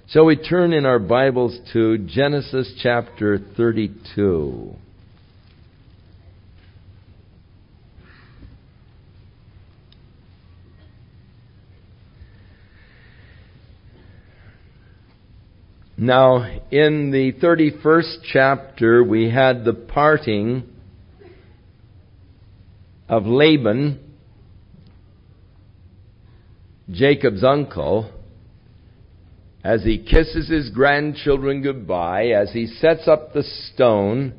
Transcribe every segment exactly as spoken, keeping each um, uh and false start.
Shall we turn in our Bibles to Genesis chapter thirty-two? Now, in the thirty-first chapter, we had the parting of Laban, Jacob's uncle, as he kisses his grandchildren goodbye, as he sets up the stone,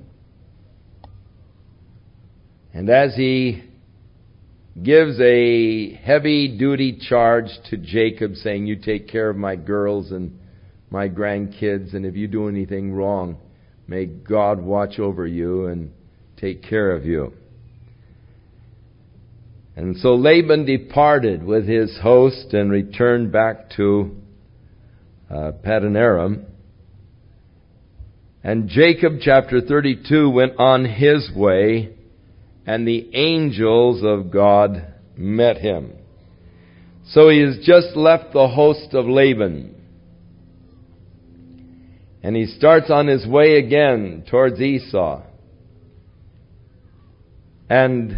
and as he gives a heavy-duty charge to Jacob, saying, "You take care of my girls and my grandkids, and if you do anything wrong, may God watch over you and take care of you." And so Laban departed with his host and returned back to Uh, Paddan Aram. And Jacob, chapter thirty-two, went on his way, and the angels of God met him. So he has just left the host of Laban, and he starts on his way again towards Esau. And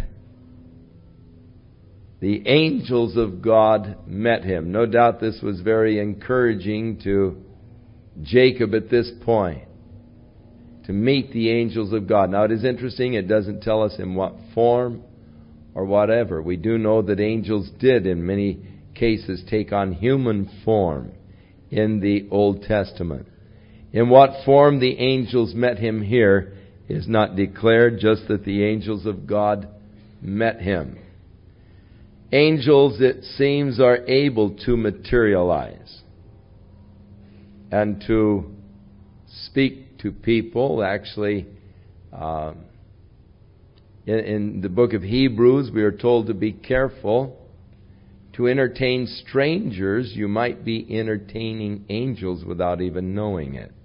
the angels of God met him. No doubt this was very encouraging to Jacob at this point, to meet the angels of God. Now, it is interesting, it doesn't tell us in what form or whatever. We do know that angels did, in many cases, take on human form in the Old Testament. In what form the angels met him here is not declared, just that the angels of God met him. Angels, it seems, are able to materialize and to speak to people. Actually, um, in, in the book of Hebrews, we are told to be careful to entertain strangers. You might be entertaining angels without even knowing it.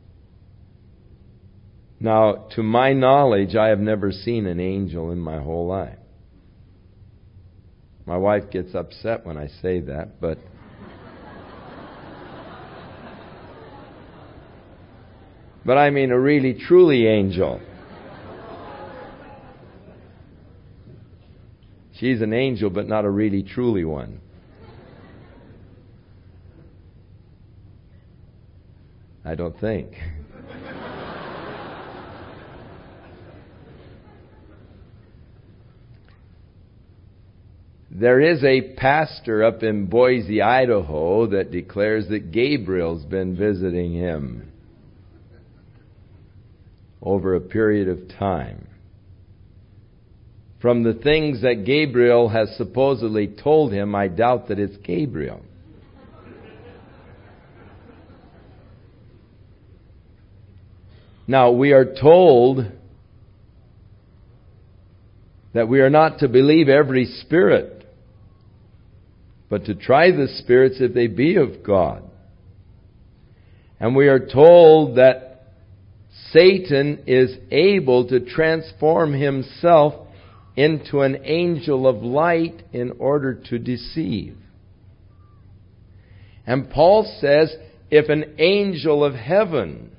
Now, to my knowledge, I have never seen an angel in my whole life. My wife gets upset when I say that, but but I mean a really, truly angel. She's an angel, but not a really, truly one. I don't think. There is a pastor up in Boise, Idaho, that declares that Gabriel's been visiting him over a period of time. From the things that Gabriel has supposedly told him, I doubt that it's Gabriel. Now, we are told that we are not to believe every spirit, but to try the spirits if they be of God. And we are told that Satan is able to transform himself into an angel of light in order to deceive. And Paul says, if an angel of heaven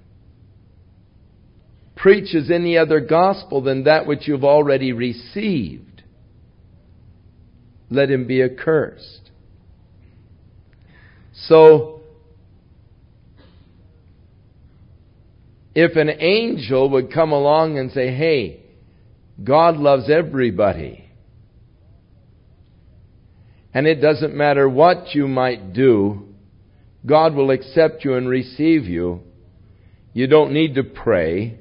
preaches any other gospel than that which you've already received, let him be accursed. So, if an angel would come along and say, hey, God loves everybody, and it doesn't matter what you might do, God will accept you and receive you. You don't need to pray.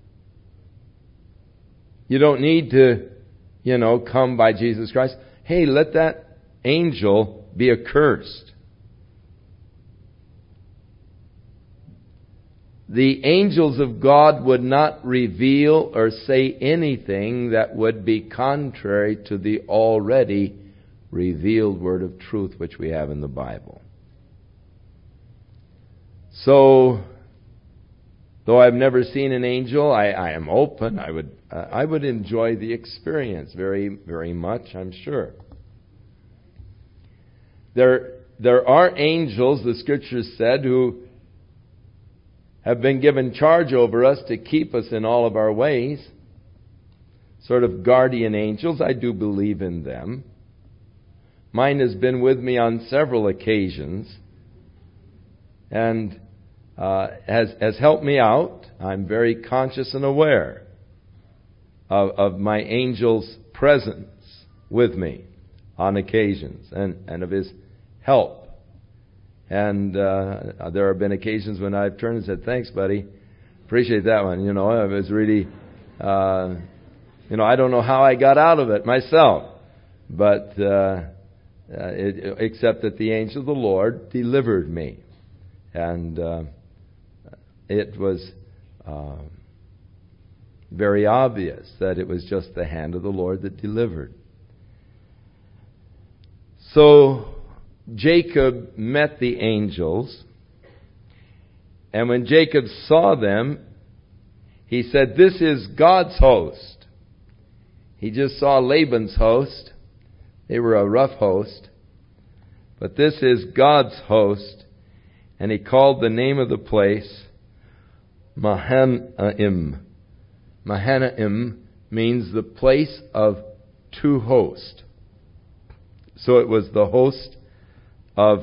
You don't need to, you know, come by Jesus Christ. Hey, let that angel be accursed. The angels of God would not reveal or say anything that would be contrary to the already revealed word of truth which we have in the Bible. So, though I've never seen an angel, I, I am open. I would uh, I would enjoy the experience very, very much, I'm sure. There, there are angels, the Scriptures said, who have been given charge over us to keep us in all of our ways. Sort of guardian angels. I do believe in them. Mine has been with me on several occasions and uh, has, has helped me out. I'm very conscious and aware of, of my angel's presence with me on occasions and, and of his help. And uh, there have been occasions when I've turned and said, thanks, buddy. Appreciate that one. You know, it was really, uh, you know, I don't know how I got out of it myself. But, uh, uh, it, except that the angel of the Lord delivered me. And uh, it was uh, very obvious that it was just the hand of the Lord that delivered. So Jacob met the angels, and when Jacob saw them, he said, this is God's host. He just saw Laban's host. They were a rough host. But this is God's host, and he called the name of the place Mahanaim. Mahanaim means the place of two hosts. So it was the host of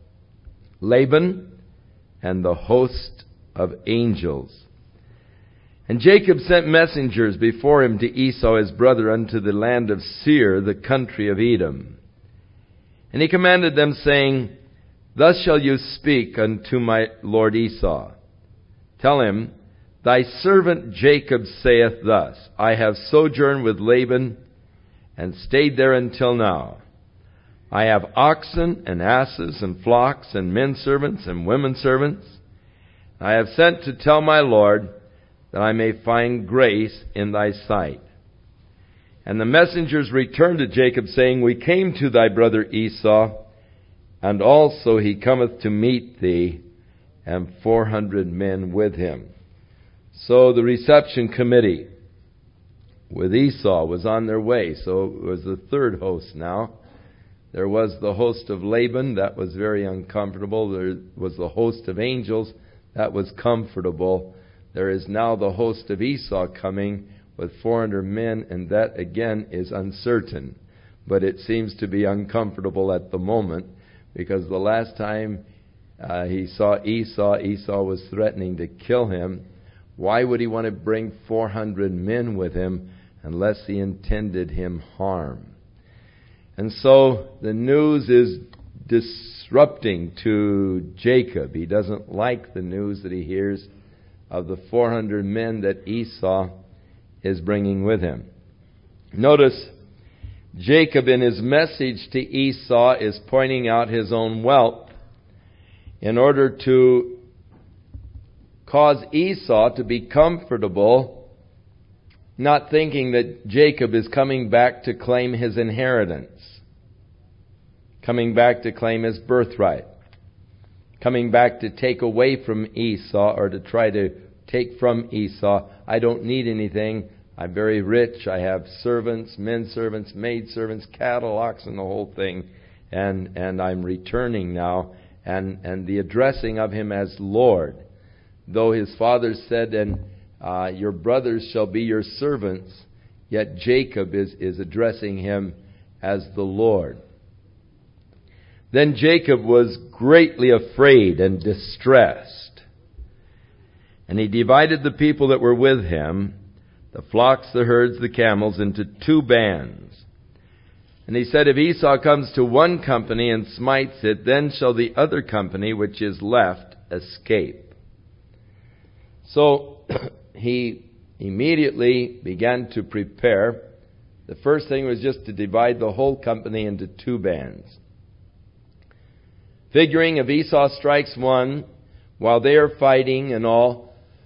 Laban and the host of angels. And Jacob sent messengers before him to Esau his brother unto the land of Seir, the country of Edom. And he commanded them, saying, thus shall you speak unto my lord Esau. Tell him, thy servant Jacob saith thus, I have sojourned with Laban and stayed there until now. I have oxen and asses and flocks and men servants and women servants. I have sent to tell my Lord that I may find grace in thy sight. And the messengers returned to Jacob, saying, we came to thy brother Esau, and also he cometh to meet thee, and four hundred men with him. So the reception committee with Esau was on their way. So it was the third host now. There was the host of Laban, that was very uncomfortable. There was the host of angels, that was comfortable. There is now the host of Esau coming with four hundred men, and that again is uncertain. But it seems to be uncomfortable at the moment, because the last time uh, he saw Esau, Esau was threatening to kill him. Why would he want to bring four hundred men with him unless he intended him harm? And so the news is disrupting to Jacob. He doesn't like the news that he hears of the four hundred men that Esau is bringing with him. Notice, Jacob in his message to Esau is pointing out his own wealth in order to cause Esau to be comfortable, not thinking that Jacob is coming back to claim his inheritance, coming back to claim his birthright, coming back to take away from Esau, or to try to take from Esau. I don't need anything. I'm very rich. I have servants, men servants, maid servants, cattle, oxen, the whole thing. And and I'm returning now. And, and the addressing of him as Lord. Though his father said, and uh, your brothers shall be your servants, yet Jacob is, is addressing him as the Lord. Then Jacob was greatly afraid and distressed. And he divided the people that were with him, the flocks, the herds, the camels, into two bands. And he said, if Esau comes to one company and smites it, then shall the other company which is left escape. So he immediately began to prepare. The first thing was just to divide the whole company into two bands. Figuring if Esau strikes one while they are fighting and all,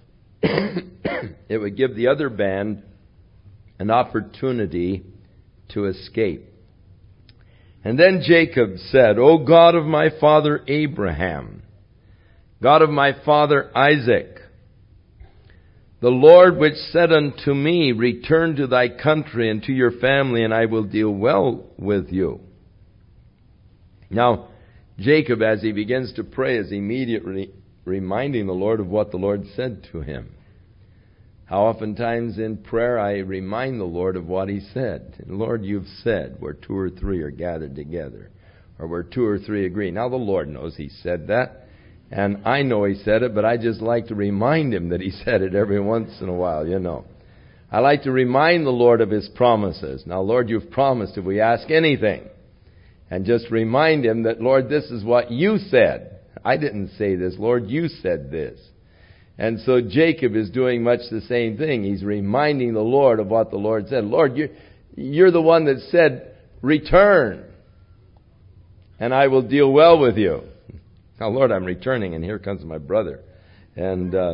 it would give the other band an opportunity to escape. And then Jacob said, O God of my father Abraham, God of my father Isaac, the Lord which said unto me, return to thy country and to your family, and I will deal well with you. Now, Jacob, as he begins to pray, is immediately reminding the Lord of what the Lord said to him. How oftentimes in prayer I remind the Lord of what He said. Lord, You've said where two or three are gathered together, or where two or three agree. Now the Lord knows He said that, and I know He said it, but I just like to remind Him that He said it every once in a while, you know. I like to remind the Lord of His promises. Now, Lord, You've promised if we ask anything. And just remind Him that, Lord, this is what You said. I didn't say this. Lord, You said this. And so Jacob is doing much the same thing. He's reminding the Lord of what the Lord said. Lord, you're, you're the one that said, return, and I will deal well with you. Now, Lord, I'm returning, and here comes my brother. And uh,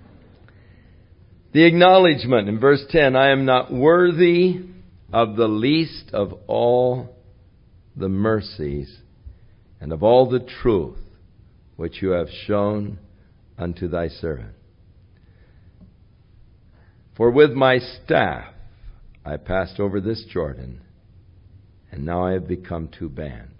the acknowledgement in verse ten, I am not worthy of the least of all the mercies and of all the truth which You have shown unto Thy servant. For with my staff I passed over this Jordan, and now I have become two bands.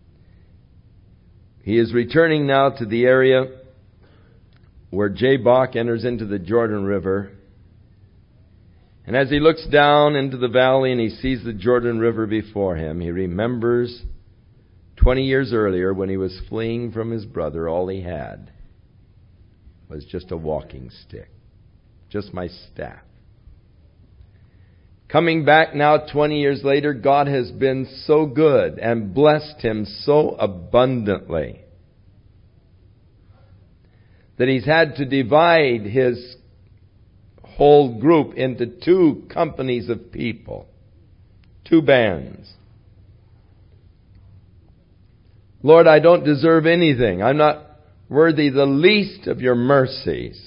He is returning now to the area where Jabbok enters into the Jordan River. And as he looks down into the valley and he sees the Jordan River before him, he remembers twenty years earlier when he was fleeing from his brother, all he had was just a walking stick, just my staff. Coming back now twenty years later, God has been so good and blessed him so abundantly that he's had to divide his whole group into two companies of people, two bands. Lord, I don't deserve anything. I'm not worthy the least of Your mercies.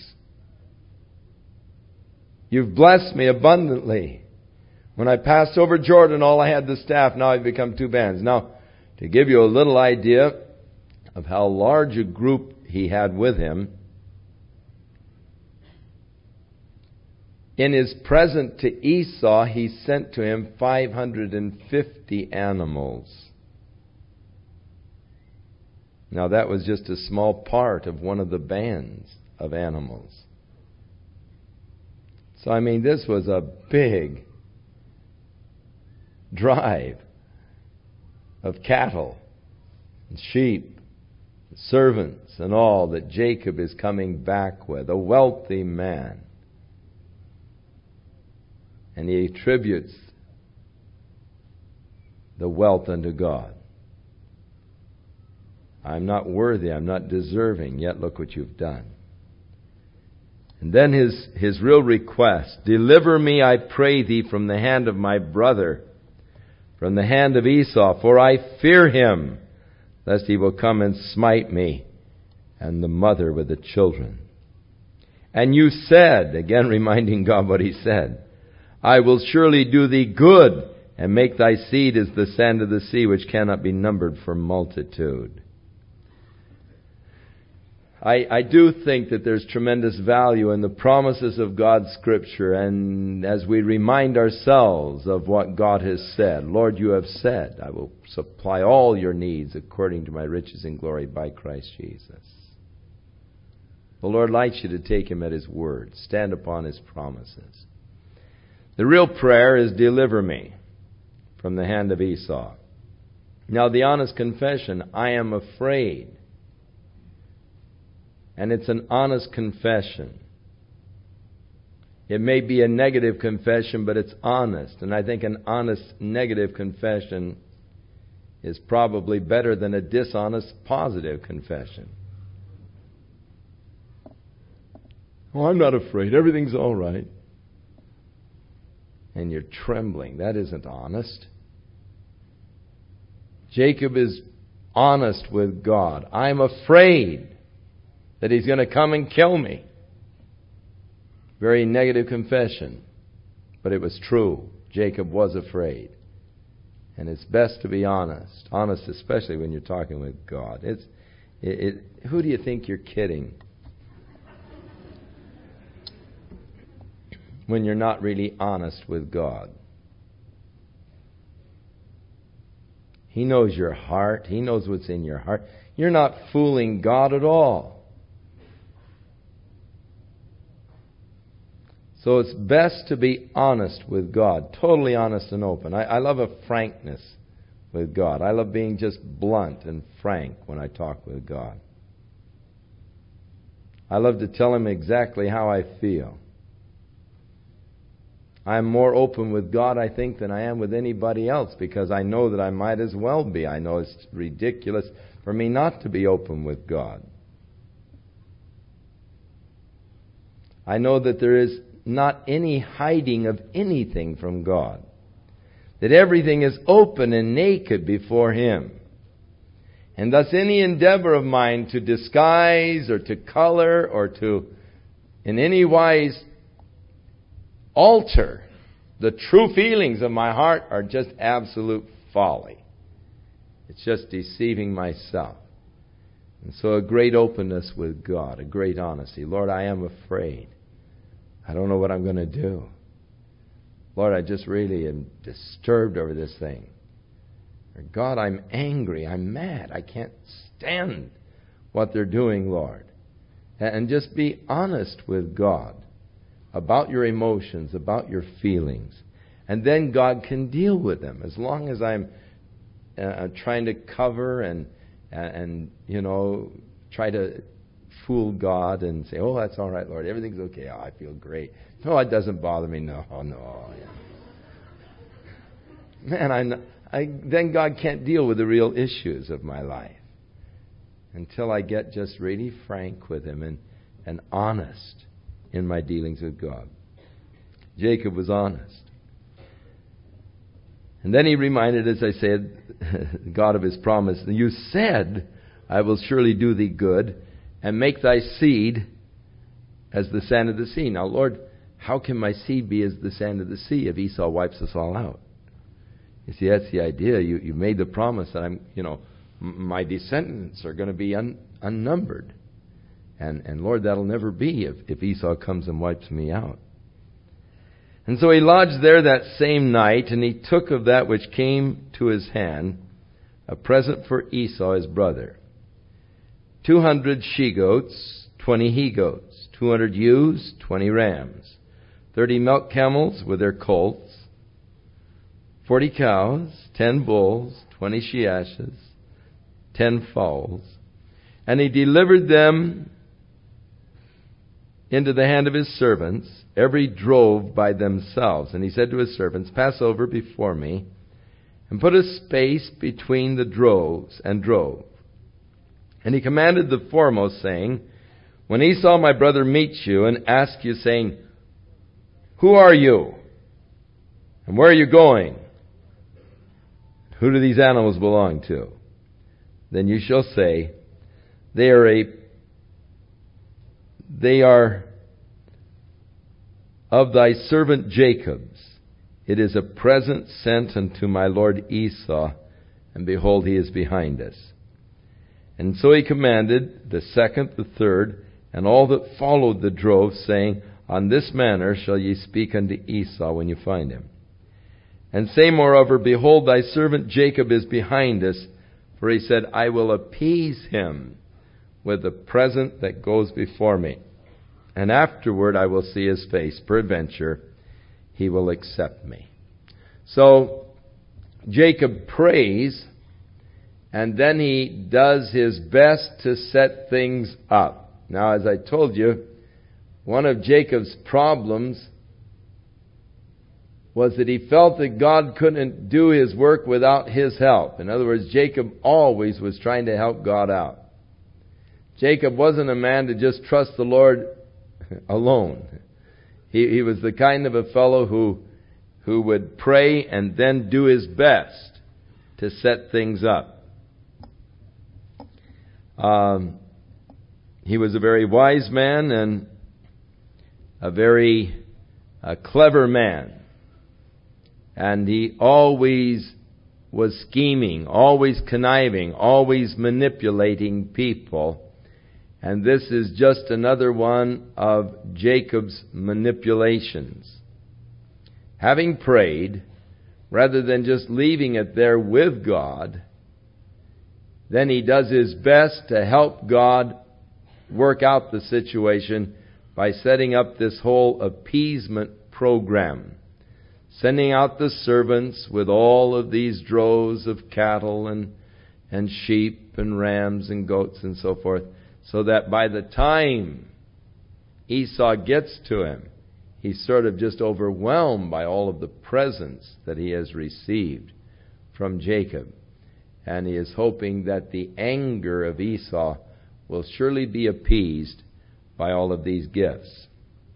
You've blessed me abundantly. When I passed over Jordan, all I had the staff. Now I've become two bands. Now, to give you a little idea of how large a group he had with him, in his present to Esau, he sent to him five hundred fifty animals. Now that was just a small part of one of the bands of animals. So I mean, this was a big drive of cattle and sheep, servants and all that Jacob is coming back with, a wealthy man. And he attributes the wealth unto God. I'm not worthy, I'm not deserving, yet look what you've done. And then his, his real request, deliver me, I pray thee, from the hand of my brother, from the hand of Esau, for I fear him, lest he will come and smite me, and the mother with the children. And you said, again reminding God what He said, I will surely do thee good, and make thy seed as the sand of the sea, which cannot be numbered for multitude. I, I do think that there's tremendous value in the promises of God's Scripture, and as we remind ourselves of what God has said. Lord, you have said, I will supply all your needs according to my riches and glory by Christ Jesus. The Lord likes you to take Him at His word, stand upon His promises. The real prayer is, deliver me from the hand of Esau. Now, the honest confession, I am afraid. And it's an honest confession. It may be a negative confession, but it's honest. And I think an honest negative confession is probably better than a dishonest positive confession. Oh, I'm not afraid. Everything's all right. And you're trembling. That isn't honest. Jacob is honest with God. I'm afraid that He's going to come and kill me. Very negative confession. But it was true. Jacob was afraid. And it's best to be honest. Honest especially when you're talking with God. It's, it, it, who do you think you're kidding? When you're not really honest with God. He knows your heart. He knows what's in your heart. You're not fooling God at all. So it's best to be honest with God, totally honest and open. I, I love a frankness with God. I love being just blunt and frank when I talk with God. I love to tell Him exactly how I feel. I'm more open with God, I think, than I am with anybody else, because I know that I might as well be. I know it's ridiculous for me not to be open with God. I know that there is not any hiding of anything from God. That everything is open and naked before Him. And thus any endeavor of mine to disguise or to color or to in any wise alter the true feelings of my heart are just absolute folly. It's just deceiving myself. And so a great openness with God, a great honesty. Lord, I am afraid. I don't know what I'm going to do. Lord, I just really am disturbed over this thing. Or God, I'm angry. I'm mad. I can't stand what they're doing, Lord. And just be honest with God about your emotions, about your feelings. And then God can deal with them. As long as I'm uh, trying to cover and, and, you know, try to fool God and say, oh, that's all right, Lord. Everything's okay. Oh, I feel great. No, it doesn't bother me. No, no. Man, I, I, then God can't deal with the real issues of my life until I get just really frank with Him and, and honest in my dealings with God. Jacob was honest. And then he reminded, as I said, God of His promise. You said, I will surely do thee good and make thy seed as the sand of the sea. Now, Lord, how can my seed be as the sand of the sea if Esau wipes us all out? You see, that's the idea. You you made the promise that I'm, you know, m- my descendants are going to be un, unnumbered. And, and Lord, that'll never be if, if Esau comes and wipes me out. And so he lodged there that same night, and he took of that which came to his hand a present for Esau his brother. Two hundred she-goats, twenty he-goats, two hundred ewes, twenty rams, thirty milk camels with their colts, forty cows, ten bulls, twenty she-asses, ten fowls. And he delivered them into the hand of his servants, every drove by themselves. And he said to his servants, pass over before me, and put a space between the droves and drove. And he commanded the foremost, saying, when Esau my brother meets you and asks you, saying, who are you? And where are you going? Who do these animals belong to? Then you shall say, they are a they are of thy servant Jacob's. It is a present sent unto my lord Esau, and behold, he is behind us. And so he commanded the second, the third, and all that followed the drove, saying, on this manner shall ye speak unto Esau when you find him. And say moreover, behold, thy servant Jacob is behind us, for he said, I will appease him with the present that goes before me. And afterward I will see his face. Peradventure, he will accept me. So, Jacob prays, and then he does his best to set things up. Now, as I told you, one of Jacob's problems was that he felt that God couldn't do His work without his help. In other words, Jacob always was trying to help God out. Jacob wasn't a man to just trust the Lord alone. He, he was the kind of a fellow who, who would pray and then do his best to set things up. Um, he was a very wise man and a very uh, clever man. And he always was scheming, always conniving, always manipulating people. And this is just another one of Jacob's manipulations. Having prayed, rather than just leaving it there with God, then he does his best to help God work out the situation by setting up this whole appeasement program, sending out the servants with all of these droves of cattle and, and sheep and rams and goats and so forth, so that by the time Esau gets to him, he's sort of just overwhelmed by all of the presents that he has received from Jacob. And he is hoping that the anger of Esau will surely be appeased by all of these gifts.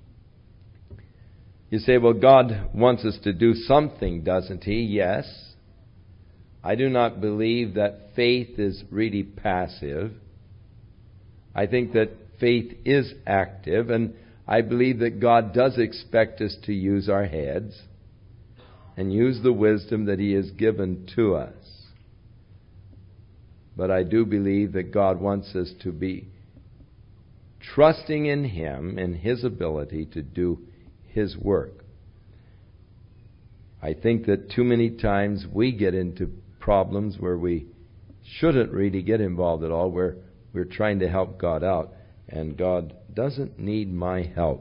You say, well, God wants us to do something, doesn't He? Yes. I do not believe that faith is really passive. I think that faith is active, and I believe that God does expect us to use our heads and use the wisdom that He has given to us. But I do believe that God wants us to be trusting in Him and His ability to do His work. I think that too many times we get into problems where we shouldn't really get involved at all, where we're trying to help God out, and God doesn't need my help.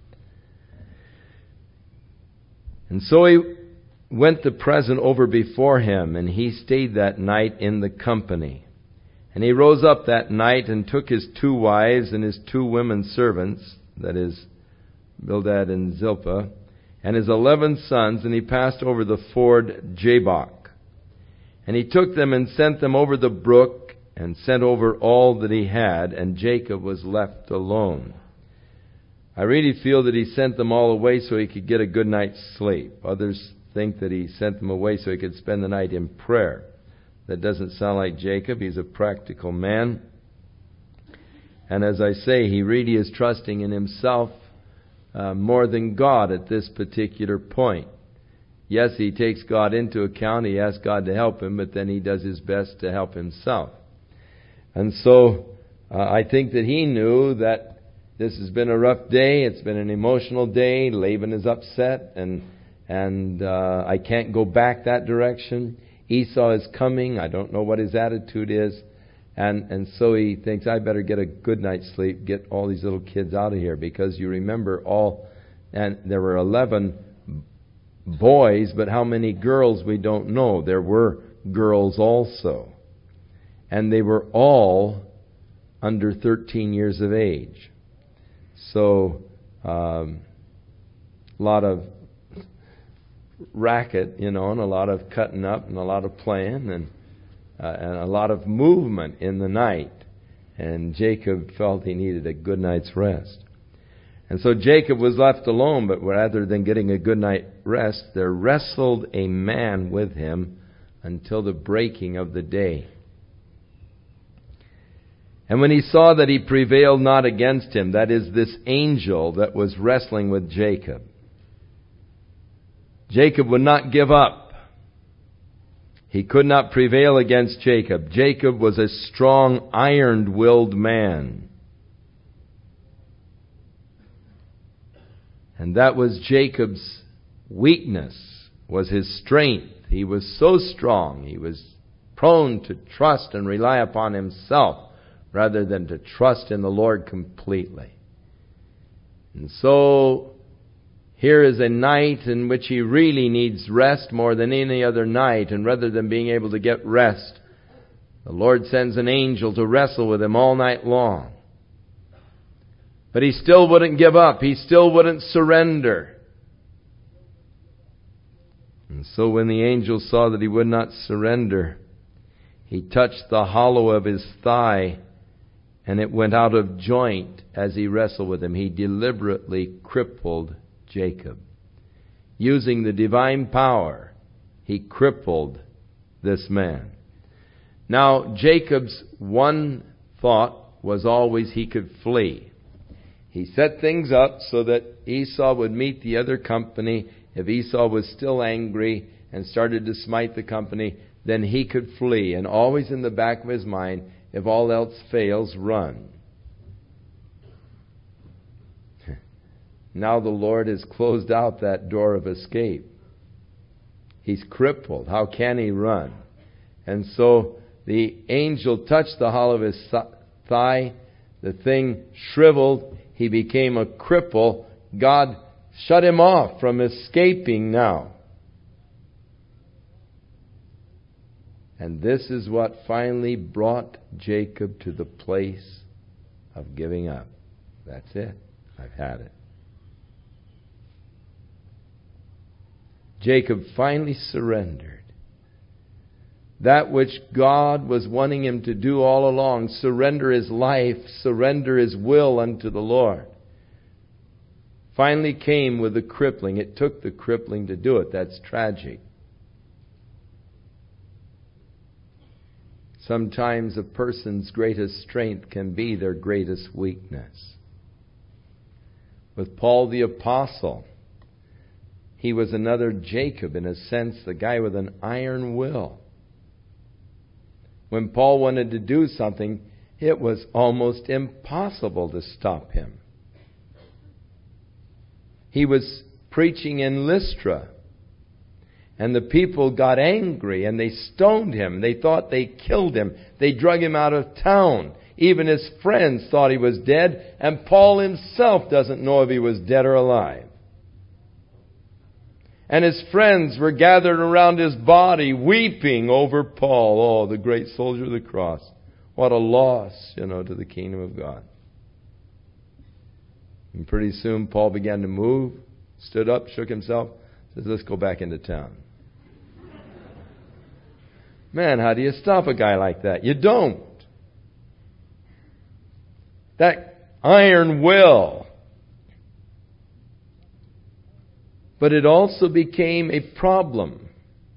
And so he went the present over before him, and he stayed that night in the company. And he rose up that night and took his two wives and his two women servants, that is, Bildad and Zilpah, and his eleven sons, and he passed over the ford Jabbok. And he took them and sent them over the brook, and sent over all that he had, and Jacob was left alone. I really feel that he sent them all away so he could get a good night's sleep. Others think that he sent them away so he could spend the night in prayer. That doesn't sound like Jacob. He's a practical man. And as I say, he really is trusting in himself uh, more than God at this particular point. Yes, he takes God into account. He asks God to help him, but then he does his best to help himself. And so uh, I think that he knew that this has been a rough day. It's been an emotional day. Laban is upset, and and uh, I can't go back that direction. Esau is coming. I don't know what his attitude is. And and so he thinks, I better get a good night's sleep, get all these little kids out of here. Because you remember all, and there were eleven boys, but how many girls we don't know. There were girls also. And they were all under thirteen years of age. So, um, a lot of racket, you know, and a lot of cutting up and a lot of playing and, uh, and a lot of movement in the night. And Jacob felt he needed a good night's rest. And so Jacob was left alone, but rather than getting a good night's rest, there wrestled a man with him until the breaking of the day. And when he saw that he prevailed not against him, that is, this angel that was wrestling with Jacob, Jacob would not give up. He could not prevail against Jacob. Jacob was a strong, iron-willed man. And that was Jacob's weakness, was his strength. He was so strong. He was prone to trust and rely upon himself rather than to trust in the Lord completely. And so here is a night in which he really needs rest more than any other night. And rather than being able to get rest, the Lord sends an angel to wrestle with him all night long. But he still wouldn't give up. He still wouldn't surrender. And so when the angel saw that he would not surrender, he touched the hollow of his thigh, and it went out of joint as he wrestled with him. He deliberately crippled Jacob. Using the divine power, he crippled this man. Now, Jacob's one thought was always he could flee. He set things up so that Esau would meet the other company. If Esau was still angry and started to smite the company, then he could flee. And always in the back of his mind, if all else fails, run. Now the Lord has closed out that door of escape. He's crippled. How can he run? And so the angel touched the hollow of his thigh. The thing shriveled. he became a cripple. God shut him off from escaping now. And this is what finally brought Jacob to the place of giving up. That's it. I've had it. Jacob finally surrendered. That which God was wanting him to do all along, surrender his life, surrender his will unto the Lord, finally came with the crippling. It took the crippling to do it. That's tragic. Sometimes a person's greatest strength can be their greatest weakness. With Paul the Apostle, he was another Jacob in a sense, the guy with an iron will. When Paul wanted to do something, it was almost impossible to stop him. He was preaching in Lystra, and the people got angry and they stoned him. They thought they killed him. They drug him out of town. Even his friends thought he was dead, and Paul himself doesn't know if he was dead or alive. And his friends were gathered around his body, weeping over Paul. Oh, the great soldier of the cross. What a loss, you know, to the kingdom of God. And pretty soon Paul began to move, stood up, shook himself, says, let's go back into town. Man, how do you stop a guy like that? You don't. That iron will. But it also became a problem.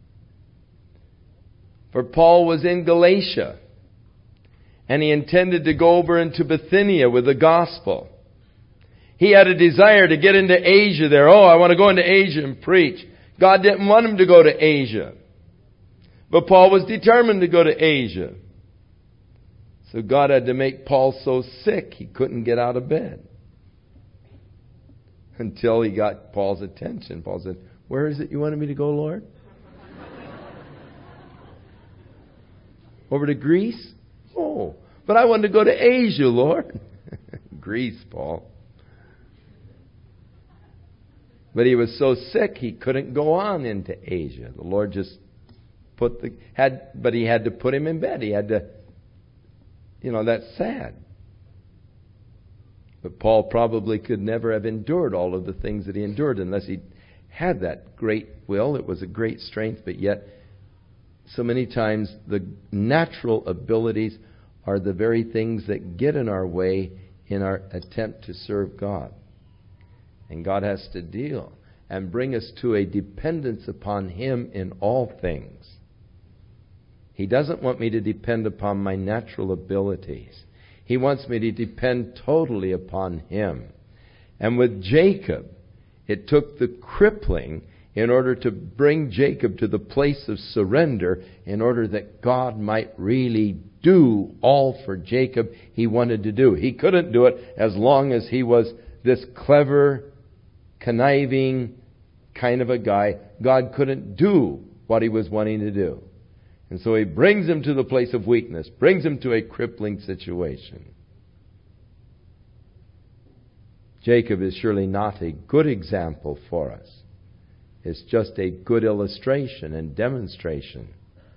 For Paul was in Galatia, and he intended to go over into Bithynia with the gospel. He had a desire to get into Asia there. Oh, I want to go into Asia and preach. God didn't want him to go to Asia. But Paul was determined to go to Asia. So God had to make Paul so sick he couldn't get out of bed. Until he got Paul's attention. Paul said, where is it you wanted me to go, Lord? Over to Greece? Oh, but I wanted to go to Asia, Lord. Greece, Paul. But he was so sick he couldn't go on into Asia. The Lord just put the had, but he had to put him in bed. He had to, you know, that's sad. But Paul probably could never have endured all of the things that he endured unless he had that great will. It was a great strength, but yet so many times the natural abilities are the very things that get in our way in our attempt to serve God. And God has to deal and bring us to a dependence upon Him in all things. He doesn't want me to depend upon my natural abilities. He wants me to depend totally upon Him. And with Jacob, it took the crippling in order to bring Jacob to the place of surrender in order that God might really do all for Jacob he wanted to do. He couldn't do it as long as he was this clever, conniving kind of a guy. God couldn't do what he was wanting to do. And so he brings him to the place of weakness, brings him to a crippling situation. Jacob is surely not a good example for us. It's just a good illustration and demonstration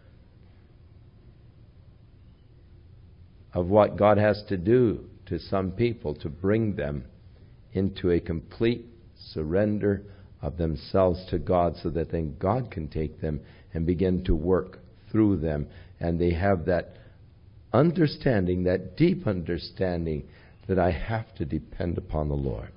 of what God has to do to some people to bring them into a complete surrender of themselves to God so that then God can take them and begin to work through them, and they have that understanding, that deep understanding that I have to depend upon the Lord.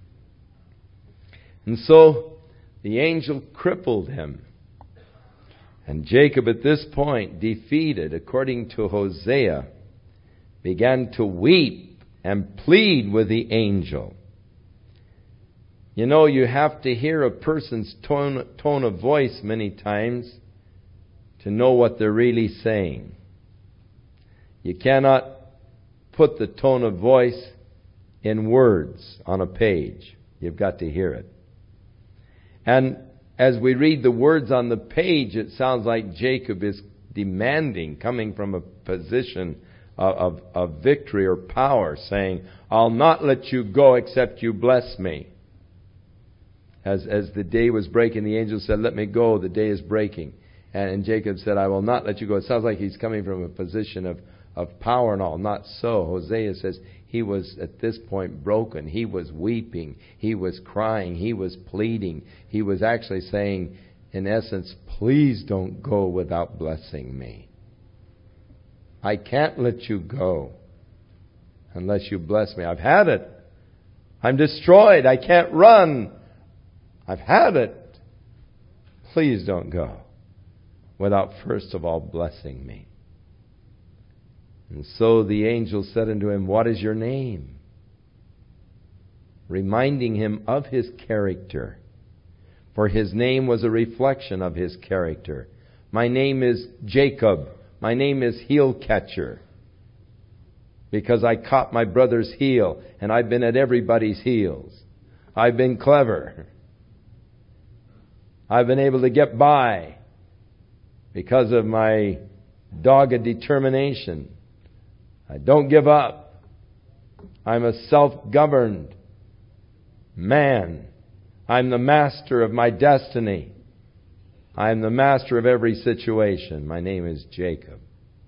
And so the angel crippled him, and Jacob at this point, defeated, according to Hosea, began to weep and plead with the angel. You know, you have to hear a person's tone, tone of voice many times to know what they're really saying. You cannot put the tone of voice in words on a page. You've got to hear it. And as we read the words on the page, it sounds like Jacob is demanding, coming from a position of, of victory or power, saying, I'll not let you go except you bless me. As, as the day was breaking, the angel said, let me go, the day is breaking. And, and Jacob said, I will not let you go. It sounds like he's coming from a position of, of power and all. Not so. Hosea says he was at this point broken. He was weeping. He was crying. He was pleading. He was actually saying, in essence, please don't go without blessing me. I can't let you go unless you bless me. I've had it. I'm destroyed. I can't run. I've had it. Please don't go without first of all blessing me. And so the angel said unto him, what is your name? Reminding him of his character. For his name was a reflection of his character. My name is Jacob. My name is heel catcher. Because I caught my brother's heel, and I've been at everybody's heels. I've been clever. I've been able to get by because of my dogged determination. I don't give up. I'm a self-governed man. I'm the master of my destiny. I'm the master of every situation. My name is Jacob.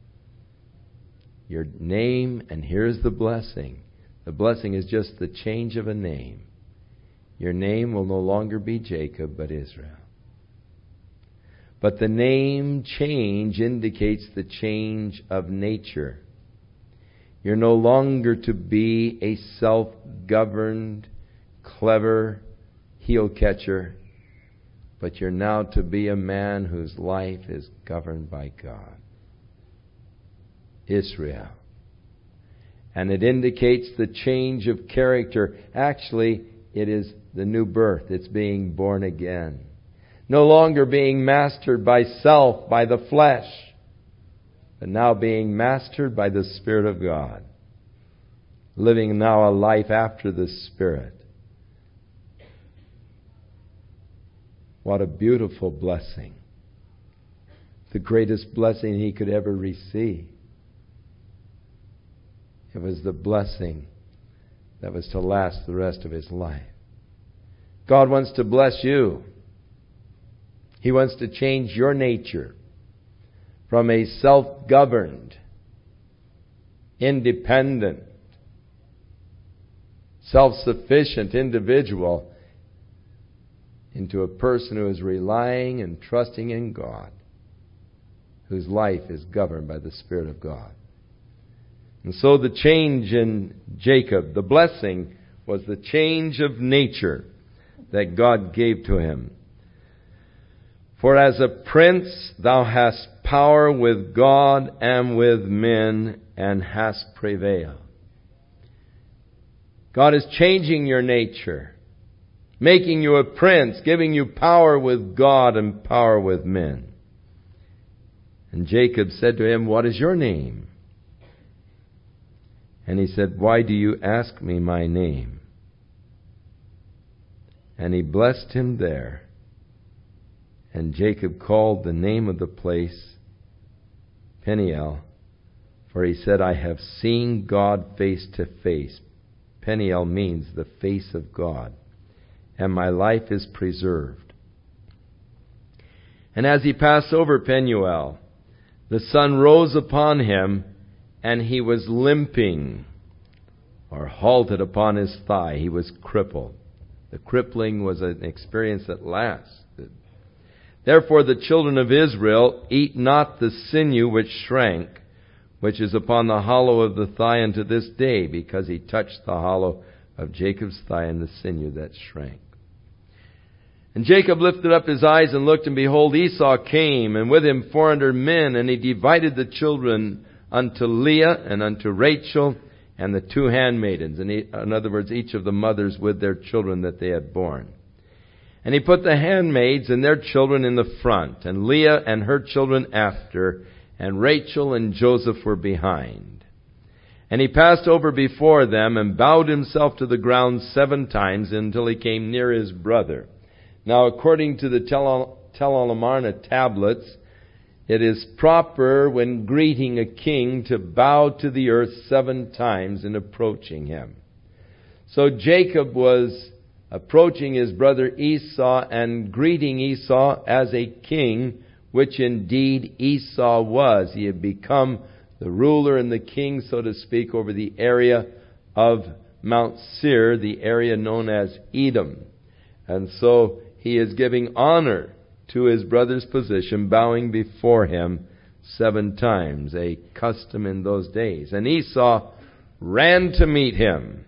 Your name, and here's the blessing. The blessing is just the change of a name. Your name will no longer be Jacob, but Israel. But the name change indicates the change of nature. You're no longer to be a self-governed, clever heel catcher, but you're now to be a man whose life is governed by God. Israel. And it indicates the change of character. Actually, it is the new birth. It's being born again. No longer being mastered by self, by the flesh, but now being mastered by the Spirit of God. Living now a life after the Spirit. What a beautiful blessing. The greatest blessing he could ever receive. It was the blessing that was to last the rest of his life. God wants to bless you. He wants to change your nature from a self-governed, independent, self-sufficient individual into a person who is relying and trusting in God, whose life is governed by the Spirit of God. And so the change in Jacob, the blessing, was the change of nature that God gave to him. For as a prince thou hast power with God and with men, and hast prevailed. God is changing your nature, making you a prince, giving you power with God and power with men. And Jacob said to him, what is your name? And he said, why do you ask me my name? And he blessed him there. And Jacob called the name of the place Peniel, for he said, I have seen God face to face. Peniel means the face of God, and my life is preserved. And as he passed over Penuel, the sun rose upon him, and he was limping, or halted upon his thigh. He was crippled. The crippling was an experience that lasted. Therefore the children of Israel eat not the sinew which shrank, which is upon the hollow of the thigh unto this day, because he touched the hollow of Jacob's thigh and the sinew that shrank. And Jacob lifted up his eyes and looked, and behold, Esau came, and with him four hundred men, and he divided the children unto Leah and unto Rachel and the two handmaidens, and he, in other words, each of the mothers with their children that they had borne. And he put the handmaids and their children in the front, and Leah and her children after, and Rachel and Joseph were behind. And he passed over before them and bowed himself to the ground seven times until he came near his brother. Now, according to the Tel El Amarna tablets, it is proper when greeting a king to bow to the earth seven times in approaching him. So Jacob was approaching his brother Esau and greeting Esau as a king, which indeed Esau was. He had become the ruler and the king, so to speak, over the area of Mount Seir, the area known as Edom. And so he is giving honor to his brother's position, bowing before him seven times, a custom in those days. And Esau ran to meet him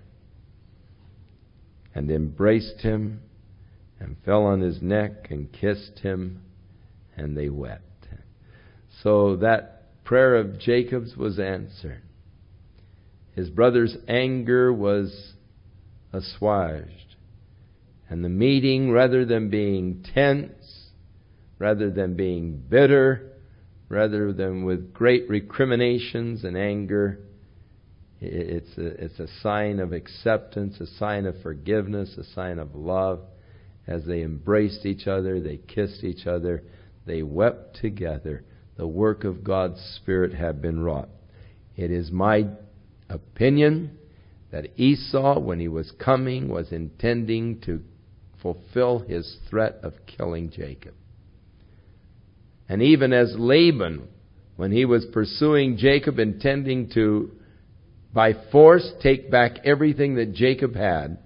and embraced him and fell on his neck and kissed him, and they wept. So that prayer of Jacob's was answered. His brother's anger was assuaged. And the meeting, rather than being tense, rather than being bitter, rather than with great recriminations and anger, it's a, it's a sign of acceptance, a sign of forgiveness, a sign of love. As they embraced each other, they kissed each other, they wept together. The work of God's Spirit had been wrought. It is my opinion that Esau, when he was coming, was intending to fulfill his threat of killing Jacob. And even as Laban, when he was pursuing Jacob, intending to, by force, take back everything that Jacob had,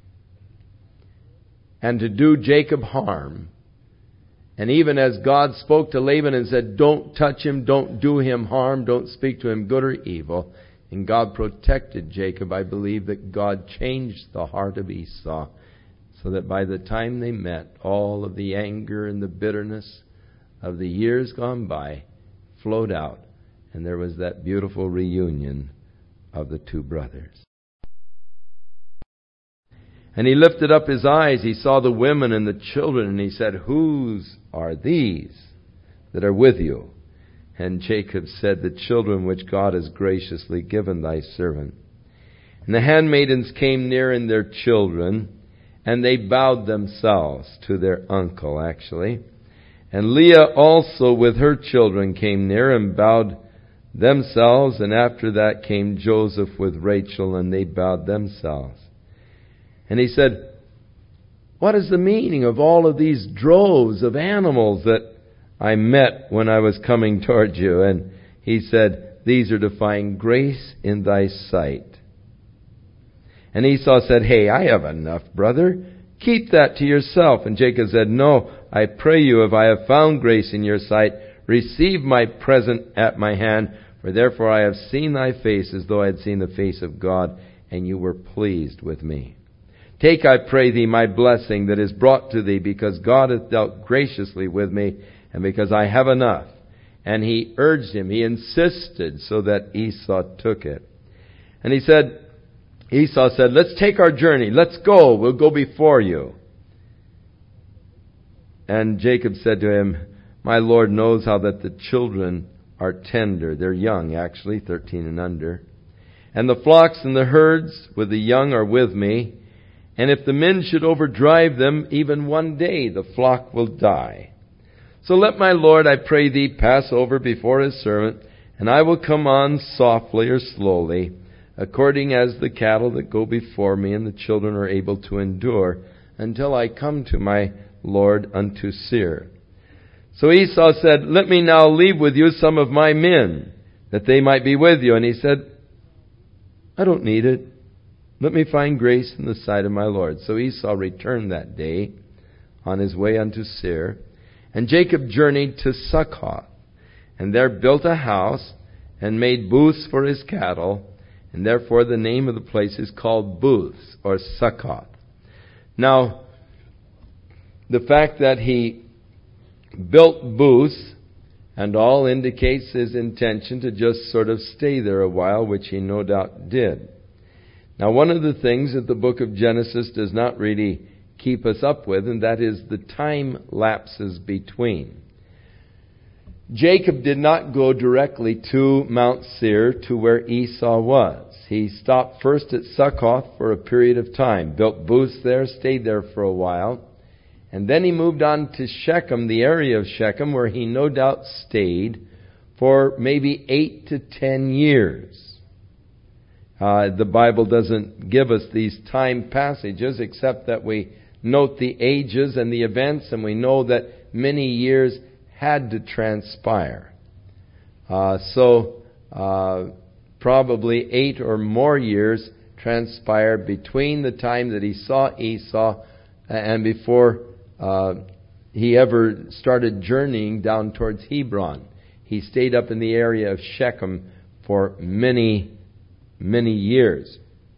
and to do Jacob harm. And even as God spoke to Laban and said, don't touch him, don't do him harm, don't speak to him good or evil, and God protected Jacob, I believe that God changed the heart of Esau, so that by the time they met, all of the anger and the bitterness of the years gone by flowed out, and there was that beautiful reunion of the two brothers. And he lifted up his eyes, he saw the women and the children, and he said, whose are these that are with you? And Jacob said, the children which God has graciously given thy servant. And the handmaidens came near and their children, and they bowed themselves to their uncle, actually. And Leah also with her children came near and bowed themselves, and after that came Joseph with Rachel, and they bowed themselves. And he said, what is the meaning of all of these droves of animals that I met when I was coming toward you? And he said, these are to find grace in thy sight. And Esau said, hey, I have enough, brother. Keep that to yourself. And Jacob said, no, I pray you, if I have found grace in your sight, receive my present at my hand, for therefore I have seen thy face as though I had seen the face of God, and you were pleased with me. Take, I pray thee, my blessing that is brought to thee, because God hath dealt graciously with me, and because I have enough. And he urged him, he insisted, so that Esau took it. And he said, Esau said, let's take our journey, let's go, we'll go before you. And Jacob said to him, my Lord knows how that the children are tender. They're young, actually, thirteen and under. And the flocks and the herds with the young are with me. And if the men should overdrive them, even one day the flock will die. So let my Lord, I pray thee, pass over before his servant, and I will come on softly or slowly, according as the cattle that go before me and the children are able to endure, until I come to my Lord unto Seir. So Esau said, let me now leave with you some of my men, that they might be with you. And he said, I don't need it. Let me find grace in the sight of my Lord. So Esau returned that day on his way unto Seir. And Jacob journeyed to Succoth, and there built a house, and made booths for his cattle, and therefore the name of the place is called Booths, or Succoth. Now, the fact that he built booths and all indicates his intention to just sort of stay there a while, which he no doubt did. Now, one of the things that the book of Genesis does not really keep us up with, and that is the time lapses between. Jacob did not go directly to Mount Seir, to where Esau was. He stopped first at Succoth for a period of time, built booths there, stayed there for a while, And then he moved on to Shechem, the area of Shechem, where he no doubt stayed for maybe eight to ten years. Uh, the Bible doesn't give us these time passages, except that we note the ages and the events, and we know that many years had to transpire. Uh, so, uh, probably eight or more years transpired between the time that he saw Esau and before uh, he ever started journeying down towards Hebron. He stayed up in the area of Shechem for many, many years.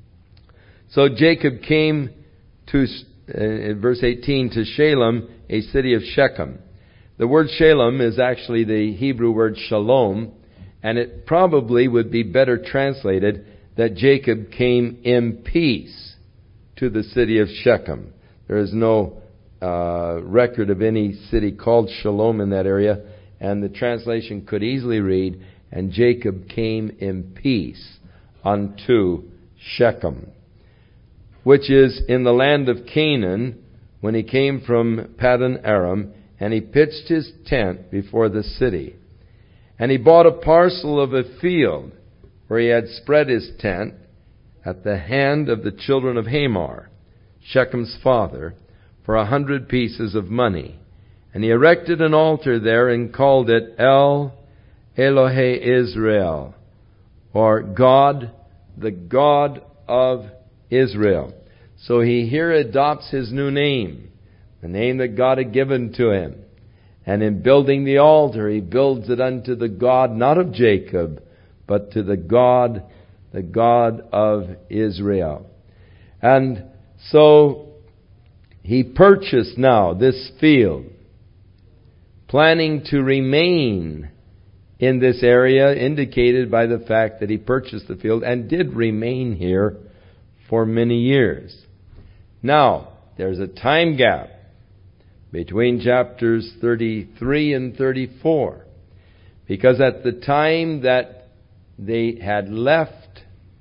So Jacob came to, uh, verse eighteen, to Shalem, a city of Shechem. The word Shalem is actually the Hebrew word shalom, and it probably would be better translated that Jacob came in peace to the city of Shechem. There is no uh, record of any city called Shalom in that area, and the translation could easily read, and Jacob came in peace unto Shechem, which is in the land of Canaan, when he came from Paddan Aram, and he pitched his tent before the city. And he bought a parcel of a field where he had spread his tent at the hand of the children of Hamor, Shechem's father, for a hundred pieces of money. And he erected an altar there and called it El Elohe Israel, or God, the God of Israel. So he here adopts his new name, the name that God had given to him. And in building the altar, he builds it unto the God, not of Jacob, but to the God, the God of Israel. And so he purchased now this field, planning to remain in this area, indicated by the fact that he purchased the field and did remain here for many years. Now, there's a time gap between chapters thirty-three and thirty-four, because at the time that they had left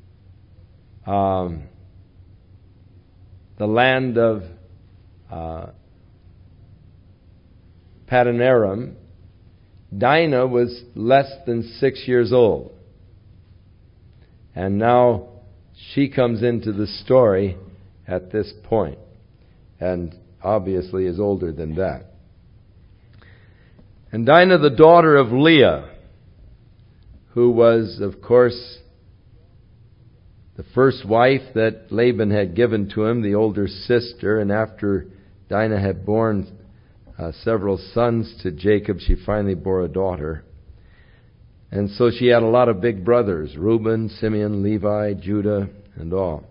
um, the land of uh, Paddan Aram, Dinah was less than six years old. And now she comes into the story at this point, and obviously is older than that. And Dinah, the daughter of Leah, who was, of course, the first wife that Laban had given to him, the older sister, and after Dinah had borne uh, several sons to Jacob, she finally bore a daughter. And so she had a lot of big brothers, Reuben, Simeon, Levi, Judah, and all.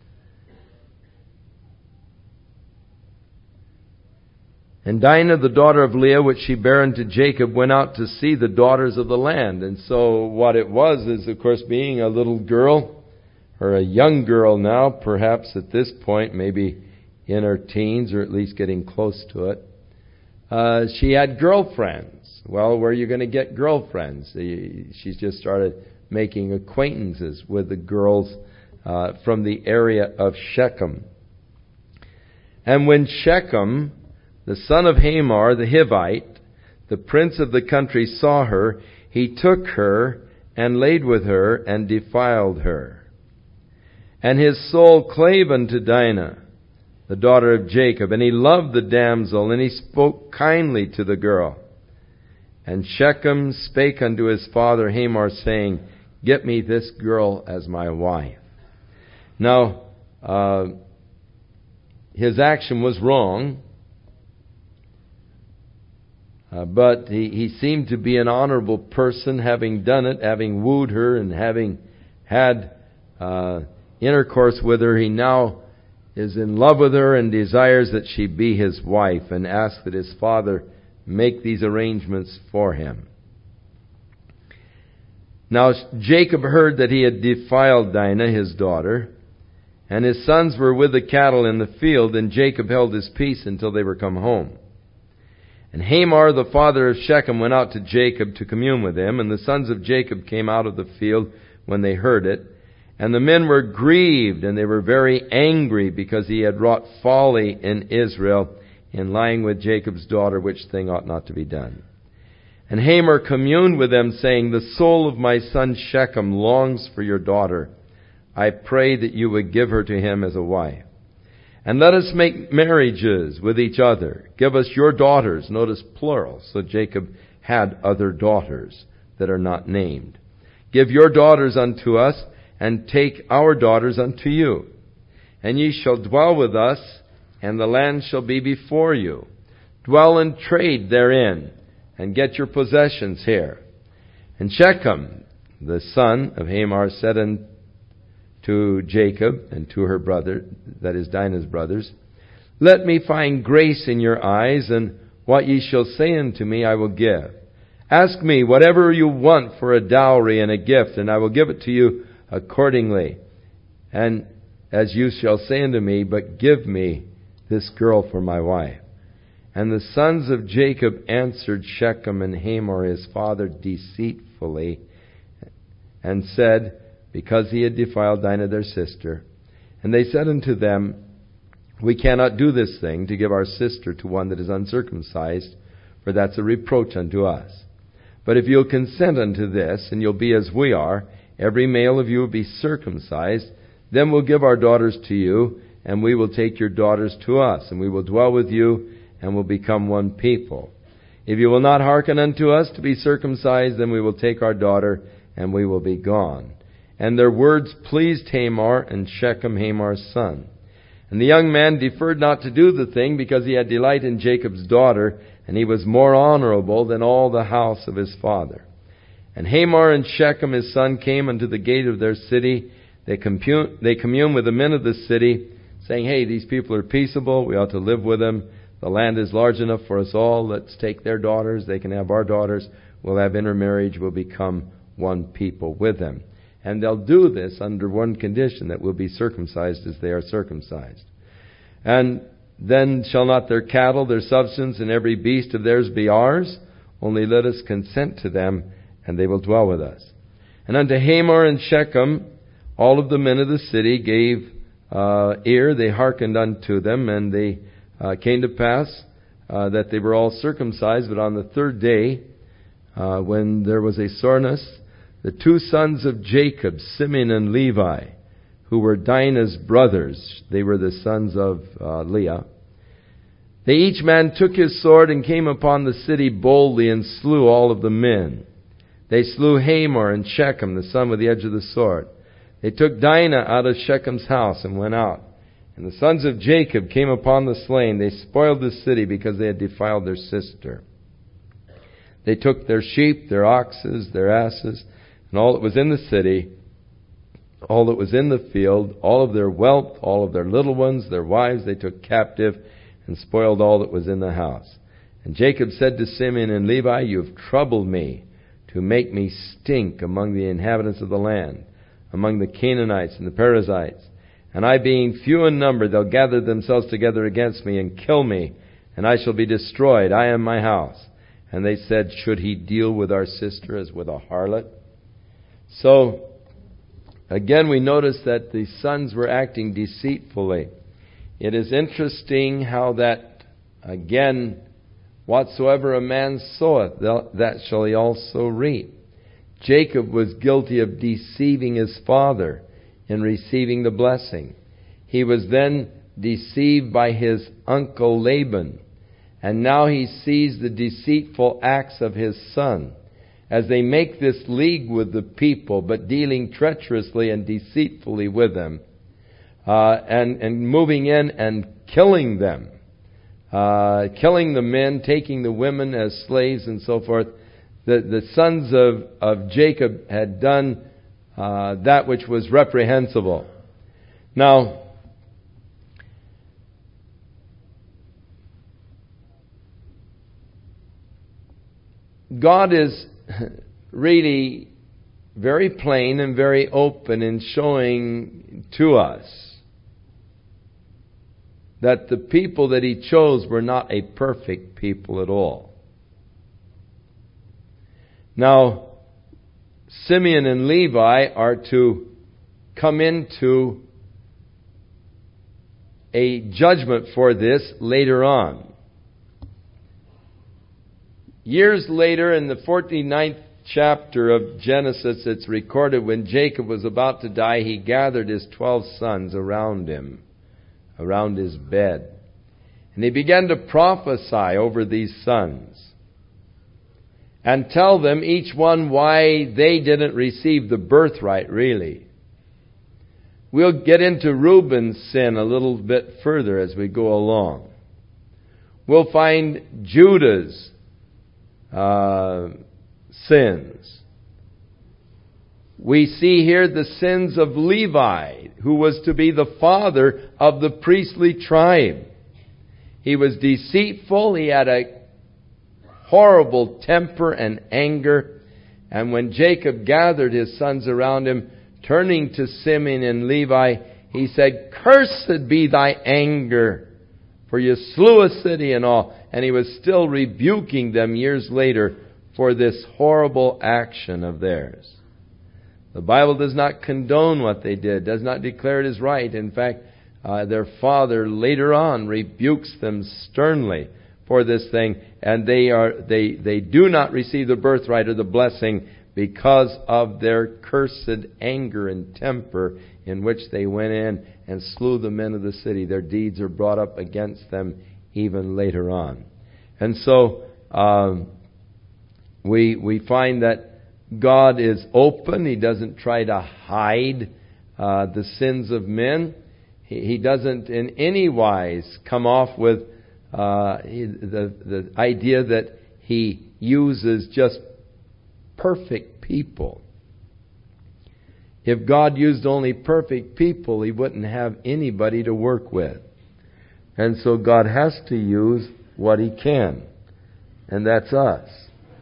And Dinah, the daughter of Leah, which she bare unto Jacob, went out to see the daughters of the land. And so what it was is, of course, being a little girl, or a young girl now, perhaps at this point, maybe in her teens, or at least getting close to it, uh, she had girlfriends. Well, where are you going to get girlfriends? She's just started making acquaintances with the girls uh, from the area of Shechem. And when Shechem, the son of Hamor, the Hivite, the prince of the country, saw her, he took her and laid with her and defiled her. And his soul clave unto Dinah, the daughter of Jacob, and he loved the damsel, and he spoke kindly to the girl. And Shechem spake unto his father Hamor, saying, Get me this girl as my wife. Now, uh, his action was wrong. Uh, but he, he seemed to be an honorable person, having done it, having wooed her and having had uh, intercourse with her. He now is in love with her and desires that she be his wife, and asks that his father make these arrangements for him. Now Jacob heard that he had defiled Dinah, his daughter, and his sons were with the cattle in the field, and Jacob held his peace until they were come home. And Hamor, the father of Shechem, went out to Jacob to commune with him, and the sons of Jacob came out of the field when they heard it. And the men were grieved, and they were very angry, because he had wrought folly in Israel, in lying with Jacob's daughter, which thing ought not to be done. And Hamor communed with them, saying, The soul of my son Shechem longs for your daughter. I pray that you would give her to him as a wife. And let us make marriages with each other. Give us your daughters. Notice plural. So Jacob had other daughters that are not named. Give your daughters unto us, and take our daughters unto you. And ye shall dwell with us, and the land shall be before you. Dwell and trade therein, and get your possessions here. And Shechem, the son of Hamor, said unto Jacob and to her brother, that is Dinah's brothers, Let me find grace in your eyes, and what ye shall say unto me I will give. Ask me whatever you want for a dowry and a gift, and I will give it to you accordingly. And as you shall say unto me, but give me this girl for my wife. And the sons of Jacob answered Shechem and Hamor his father deceitfully, and said, because he had defiled Dinah their sister. And they said unto them, We cannot do this thing, to give our sister to one that is uncircumcised, for that's a reproach unto us. But if you'll consent unto this, and you'll be as we are, every male of you will be circumcised, then we'll give our daughters to you, and we will take your daughters to us, and we will dwell with you, and will become one people. If you will not hearken unto us to be circumcised, then we will take our daughter, and we will be gone. And their words pleased Hamor and Shechem, Hamor's son. And the young man deferred not to do the thing, because he had delight in Jacob's daughter, and he was more honorable than all the house of his father. And Hamor and Shechem his son came unto the gate of their city. They communed, they communed with the men of the city, saying, Hey, these people are peaceable. We ought to live with them. The land is large enough for us all. Let's take their daughters. They can have our daughters. We'll have intermarriage. We'll become one people with them. And they'll do this under one condition, that we'll be circumcised as they are circumcised. And then shall not their cattle, their substance, and every beast of theirs be ours? Only let us consent to them, and they will dwell with us. And unto Hamor and Shechem, all of the men of the city gave uh, ear. They hearkened unto them, and they uh, came to pass uh, that they were all circumcised. But on the third day, uh, when there was a soreness, the two sons of Jacob, Simeon and Levi, who were Dinah's brothers, they were the sons of uh, Leah, they each man took his sword and came upon the city boldly and slew all of the men. They slew Hamor and Shechem, the son with the edge of the sword. They took Dinah out of Shechem's house and went out. And the sons of Jacob came upon the slain. They spoiled the city because they had defiled their sister. They took their sheep, their oxes, their asses, and all that was in the city, all that was in the field, all of their wealth, all of their little ones, their wives, they took captive and spoiled all that was in the house. And Jacob said to Simeon and Levi, You have troubled me to make me stink among the inhabitants of the land, among the Canaanites and the Perizzites. And I being few in number, they'll gather themselves together against me and kill me, and I shall be destroyed, I and my house. And they said, Should he deal with our sister as with a harlot? So, again, we notice that the sons were acting deceitfully. It is interesting how that, again, whatsoever a man soweth, that shall he also reap. Jacob was guilty of deceiving his father in receiving the blessing. He was then deceived by his uncle Laban. And now he sees the deceitful acts of his son as they make this league with the people, but dealing treacherously and deceitfully with them, uh, and, and moving in and killing them, uh, killing the men, taking the women as slaves and so forth. The, the sons of, of Jacob had done uh, that which was reprehensible. Now, God is really very plain and very open in showing to us that the people that He chose were not a perfect people at all. Now, Simeon and Levi are to come into a judgment for this later on. Years later, in the forty-ninth chapter of Genesis, it's recorded when Jacob was about to die, he gathered his twelve sons around him, around his bed. And he began to prophesy over these sons and tell them each one why they didn't receive the birthright, really. We'll get into Reuben's sin a little bit further as we go along. We'll find Judah's uh, sins. We see here the sins of Levi, who was to be the father of the priestly tribe. He was deceitful. He had a horrible temper and anger. And when Jacob gathered his sons around him, turning to Simeon and Levi, he said, "Cursed be thy anger, for you slew a city and all." And he was still rebuking them years later for this horrible action of theirs. The Bible does not condone what they did, does not declare it as right. In fact, uh, their father later on rebukes them sternly for this thing, and they are they they do not receive the birthright or the blessing because of their cursed anger and temper in which they went in and slew the men of the city. Their deeds are brought up against them even later on. And so um, we we find that God is open. He doesn't try to hide uh, the sins of men. He, he doesn't in any wise come off with uh, the, the idea that He uses just perfect people. If God used only perfect people, He wouldn't have anybody to work with. And so God has to use what He can. And that's us.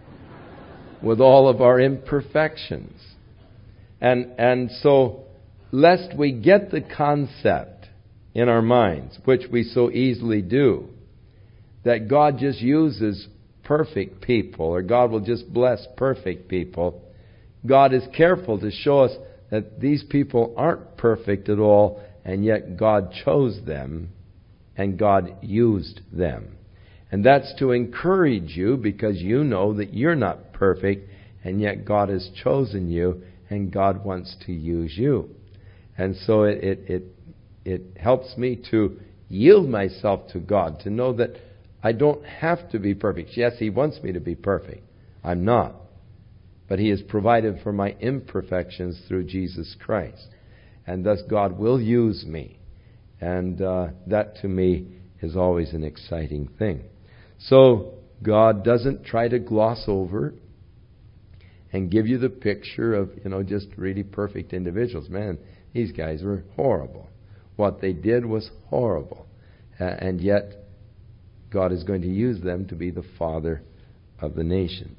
With all of our imperfections. And, and so, lest we get the concept in our minds, which we so easily do, that God just uses perfect people, or God will just bless perfect people, God is careful to show us that these people aren't perfect at all, and yet God chose them, and God used them. And that's to encourage you, because you know that you're not perfect, and yet God has chosen you, and God wants to use you. And so it it it, it helps me to yield myself to God, to know that I don't have to be perfect. Yes, He wants me to be perfect. I'm not. But He has provided for my imperfections through Jesus Christ. And thus God will use me. And uh, that to me is always an exciting thing. So God doesn't try to gloss over and give you the picture of, you know, just really perfect individuals. Man, these guys were horrible. What they did was horrible. Uh, and yet God is going to use them to be the father of the nation.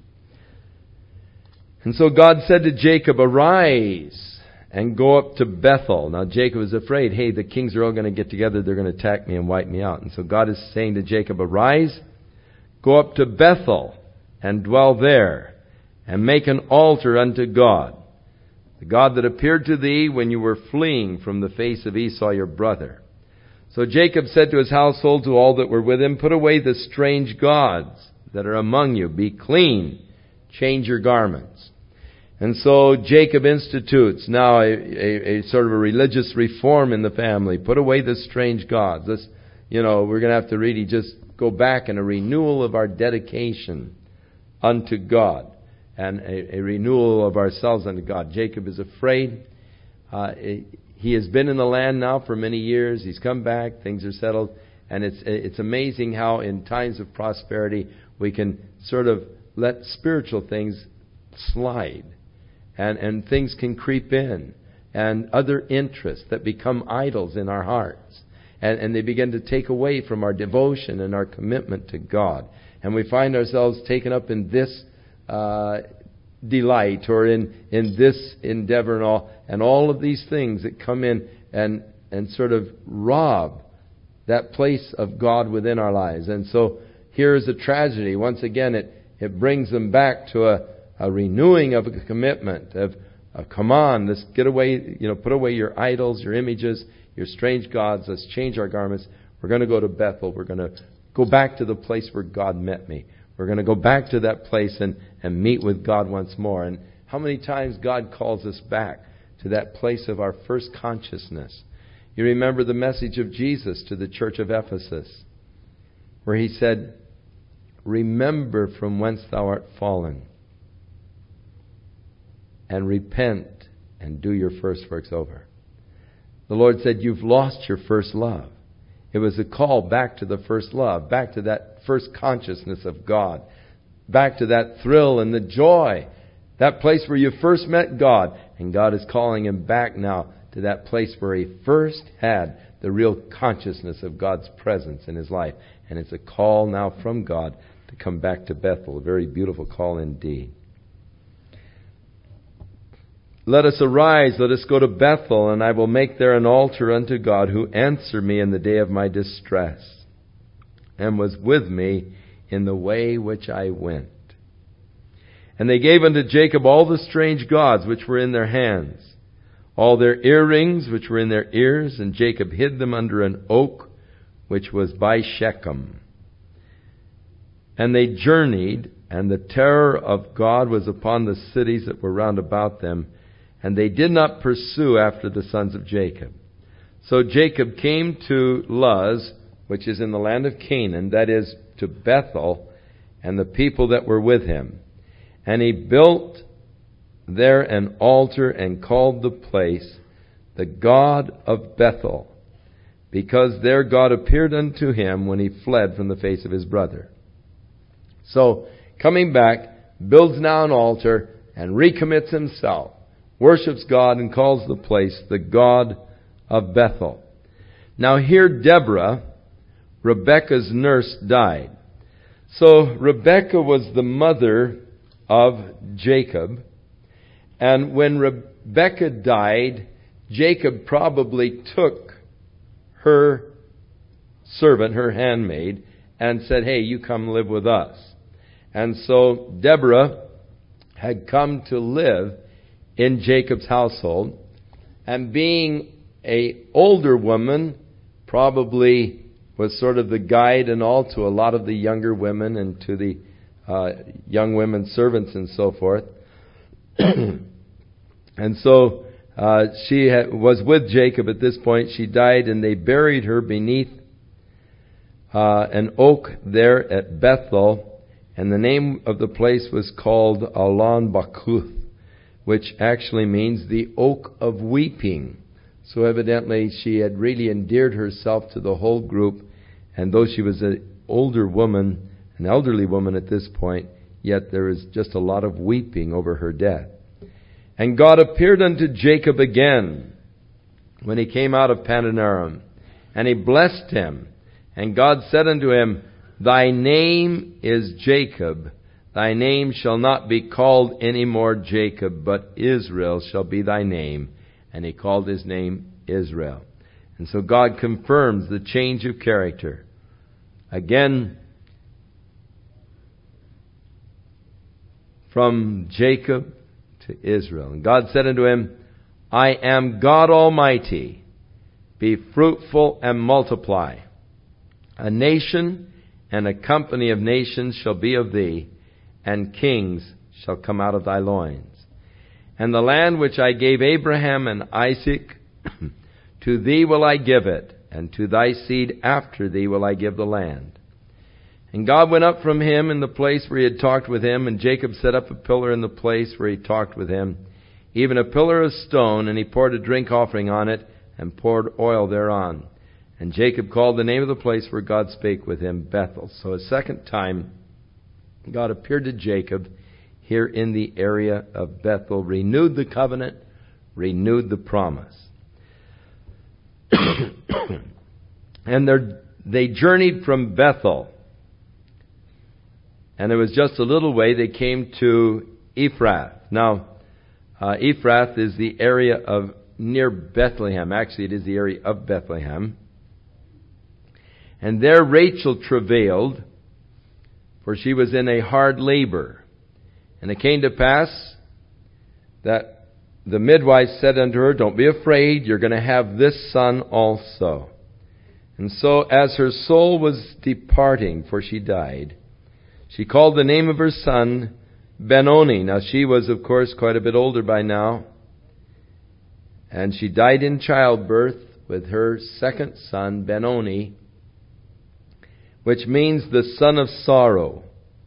And so God said to Jacob, "Arise and go up to Bethel." Now Jacob is afraid, hey, the kings are all going to get together, they're going to attack me and wipe me out. And so God is saying to Jacob, "Arise, go up to Bethel and dwell there, and make an altar unto God, the God that appeared to thee when you were fleeing from the face of Esau your brother." So Jacob said to his household, to all that were with him, "Put away the strange gods that are among you. Be clean. Change your garments." And so Jacob institutes now a, a, a sort of a religious reform in the family. Put away the strange gods. This, you know, we're going to have to really just go back in a renewal of our dedication unto God, and a, a renewal of ourselves unto God. Jacob is afraid. Uh, he has been in the land now for many years. He's come back. Things are settled. And it's it's amazing how in times of prosperity we can sort of let spiritual things slide. And, and things can creep in. And other interests that become idols in our hearts. And, and they begin to take away from our devotion and our commitment to God. And we find ourselves taken up in this uh, delight or in, in this endeavor and all. And all of these things that come in and, and sort of rob that place of God within our lives. And so here is a tragedy. Once again, it, it brings them back to a, a renewing of a commitment of, of come on, let's get away, you know, put away your idols, your images, your strange gods. Let's change our garments. We're going to go to Bethel. We're going to go back to the place where God met me. We're going to go back to that place and, and meet with God once more. And how many times God calls us back to that place of our first consciousness. You remember the message of Jesus to the church of Ephesus, where He said, remember from whence thou art fallen, and repent and do your first works over. The Lord said, you've lost your first love. It was a call back to the first love, back to that first consciousness of God, back to that thrill and the joy, that place where you first met God. And God is calling him back now to that place where he first had the real consciousness of God's presence in his life. And it's a call now from God to come back to Bethel. A very beautiful call indeed. Let us arise, let us go to Bethel, and I will make there an altar unto God, who answered me in the day of my distress, and was with me in the way which I went. And they gave unto Jacob all the strange gods which were in their hands, all their earrings which were in their ears, and Jacob hid them under an oak which was by Shechem. And they journeyed, and the terror of God was upon the cities that were round about them, and they did not pursue after the sons of Jacob. So Jacob came to Luz, which is in the land of Canaan, that is, to Bethel, and the people that were with him. And he built there an altar and called the place the God of Bethel, because there God appeared unto him when he fled from the face of his brother. So, coming back, builds now an altar and recommits himself, worships God, and calls the place the God of Bethel. Now here Deborah, Rebekah's nurse, died. So Rebekah was the mother of Jacob. And when Rebekah died, Jacob probably took her servant, her handmaid, and said, hey, you come live with us. And so Deborah had come to live in Jacob's household, and being a older woman, probably was sort of the guide and all to a lot of the younger women and to the uh, young women servants and so forth. And so uh, she ha- was with Jacob at this point. She died, and they buried her beneath uh, an oak there at Bethel, and the name of the place was called Allon Bakuth, which actually means the oak of weeping. So evidently she had really endeared herself to the whole group, and though she was an older woman, an elderly woman at this point, yet there is just a lot of weeping over her death. And God appeared unto Jacob again when he came out of Padanaram, and he blessed him. And God said unto him, thy name is Jacob. Thy name shall not be called any more Jacob, but Israel shall be thy name. And he called his name Israel. And so God confirms the change of character. Again, from Jacob to Israel. And God said unto him, I am God Almighty. Be fruitful and multiply. A nation and a company of nations shall be of thee, and kings shall come out of thy loins. And the land which I gave Abraham and Isaac, to thee will I give it, and to thy seed after thee will I give the land. And God went up from him in the place where he had talked with him, and Jacob set up a pillar in the place where he talked with him, even a pillar of stone, and he poured a drink offering on it, and poured oil thereon. And Jacob called the name of the place where God spake with him Bethel. So a second time, God appeared to Jacob here in the area of Bethel, renewed the covenant, renewed the promise. And they journeyed from Bethel. And it was just a little way they came to Ephrath. Now, uh, Ephrath is the area of near Bethlehem. Actually, it is the area of Bethlehem. And there Rachel travailed, for she was in a hard labor. And it came to pass that the midwife said unto her, don't be afraid, you're going to have this son also. And so as her soul was departing, for she died, She called the name of her son Benoni. Now she was, of course, quite a bit older by now. And she died in childbirth with her second son, Benoni, which means the son of sorrow.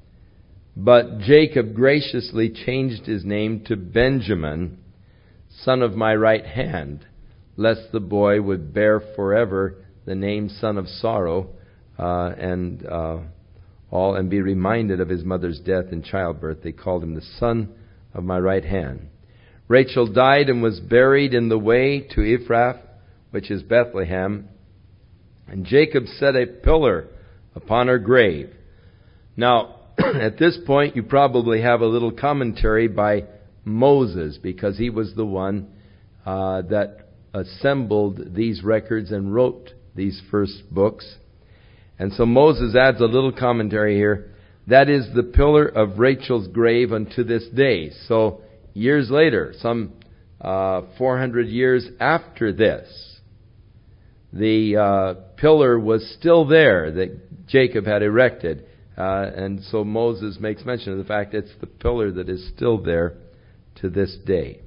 But Jacob graciously changed his name to Benjamin, son of my right hand, lest the boy would bear forever the name son of sorrow, uh, and uh, all, and be reminded of his mother's death in childbirth. They called him the son of my right hand. Rachel died and was buried in the way to Ephrath, which is Bethlehem. And Jacob set a pillar upon her grave. Now, at this point, you probably have a little commentary by Moses, because he was the one uh, that assembled these records and wrote these first books. And so Moses adds a little commentary here. That is the pillar of Rachel's grave unto this day. So years later, some uh, four hundred years after this, the uh, pillar was still there that Jacob had erected. Uh, and so Moses makes mention of the fact it's the pillar that is still there to this day.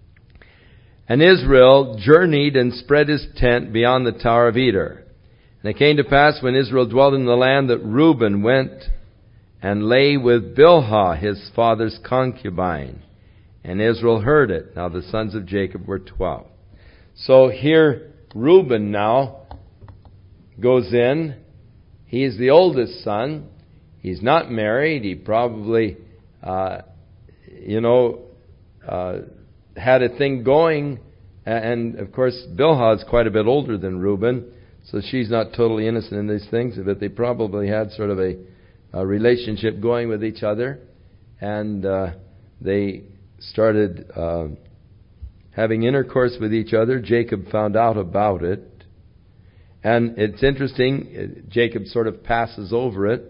And Israel journeyed and spread his tent beyond the Tower of Eder. And it came to pass when Israel dwelt in the land that Reuben went and lay with Bilhah, his father's concubine. And Israel heard it. Now the sons of Jacob were twelve. So here Reuben now goes in. He is the oldest son. He's not married. He probably, uh, you know, uh, had a thing going. And, of course, Bilhah is quite a bit older than Reuben, so she's not totally innocent in these things. But they probably had sort of a, a relationship going with each other. And uh, they started uh, having intercourse with each other. Jacob found out about it. And it's interesting, Jacob sort of passes over it.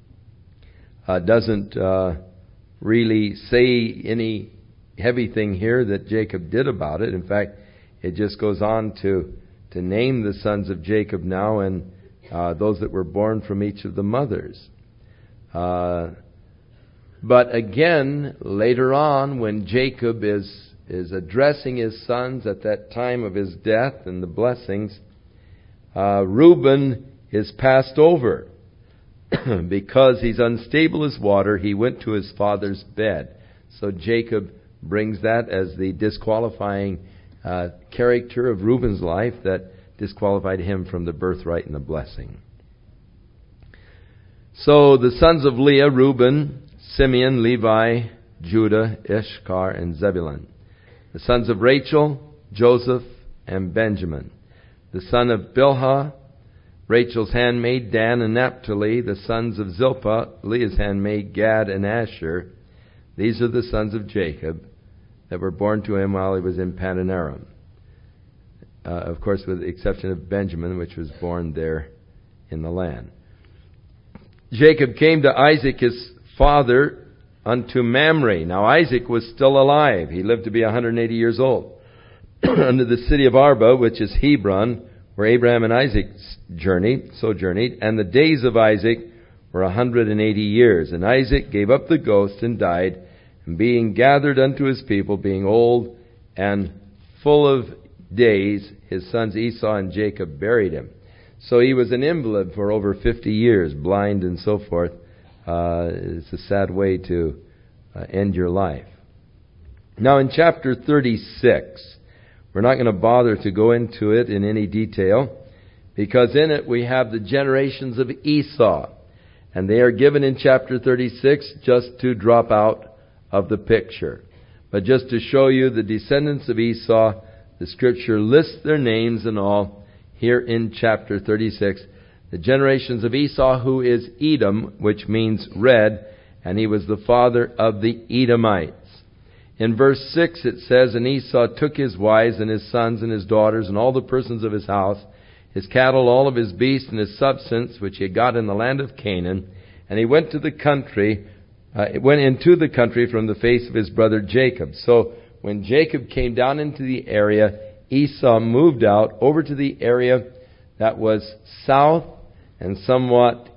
Uh, doesn't uh, really say any heavy thing here that Jacob did about it. In fact, it just goes on to to name the sons of Jacob now and uh, those that were born from each of the mothers. Uh, but again, later on, when Jacob is is addressing his sons at that time of his death and the blessings, uh, Reuben is passed over. Because he's unstable as water, he went to his father's bed. So Jacob brings that as the disqualifying uh, character of Reuben's life that disqualified him from the birthright and the blessing. So the sons of Leah, Reuben, Simeon, Levi, Judah, Issachar, and Zebulun. The sons of Rachel, Joseph, and Benjamin. The son of Bilhah, Rachel's handmaid, Dan and Naphtali. The sons of Zilpah, Leah's handmaid, Gad and Asher. These are the sons of Jacob that were born to him while he was in Paddan Aram. Uh, of course, with the exception of Benjamin, which was born there in the land. Jacob came to Isaac, his father, unto Mamre. Now Isaac was still alive. He lived to be one hundred eighty years old. Unto the city of Arba, which is Hebron, where Abraham and Isaac journeyed, sojourneyed, and the days of Isaac were one hundred eighty years. And Isaac gave up the ghost and died, and being gathered unto his people, being old and full of days, his sons Esau and Jacob buried him. So he was an invalid for over fifty years, blind and so forth. Uh, it's a sad way to uh, end your life. Now in chapter thirty-six, we're not going to bother to go into it in any detail, because in it we have the generations of Esau. And they are given in chapter thirty-six just to drop out of the picture. But just to show you the descendants of Esau, the Scripture lists their names and all here in chapter thirty-six. The generations of Esau, who is Edom, which means red, and he was the father of the Edomites. In verse six it says, And Esau took his wives and his sons and his daughters and all the persons of his house, his cattle, all of his beasts and his substance, which he had got in the land of Canaan, and he went to the country, uh, went into the country from the face of his brother Jacob. So when Jacob came down into the area, Esau moved out over to the area that was south and somewhat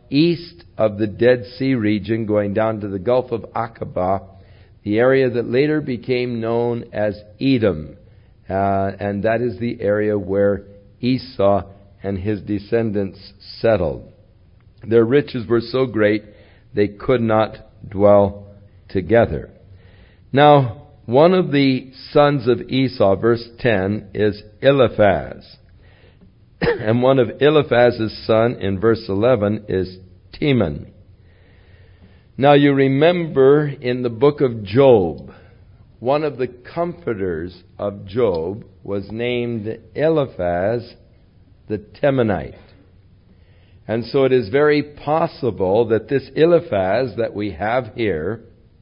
east of the Dead Sea region, going down to the Gulf of Aqaba, the area that later became known as Edom. Uh, and that is the area where Esau and his descendants settled. Their riches were so great they could not dwell together. Now, one of the sons of Esau, verse ten, is Eliphaz. And one of Eliphaz's son, in verse eleven, is Teman. Now you remember in the book of Job, one of the comforters of Job was named Eliphaz the Temanite. And so it is very possible that this Eliphaz that we have here,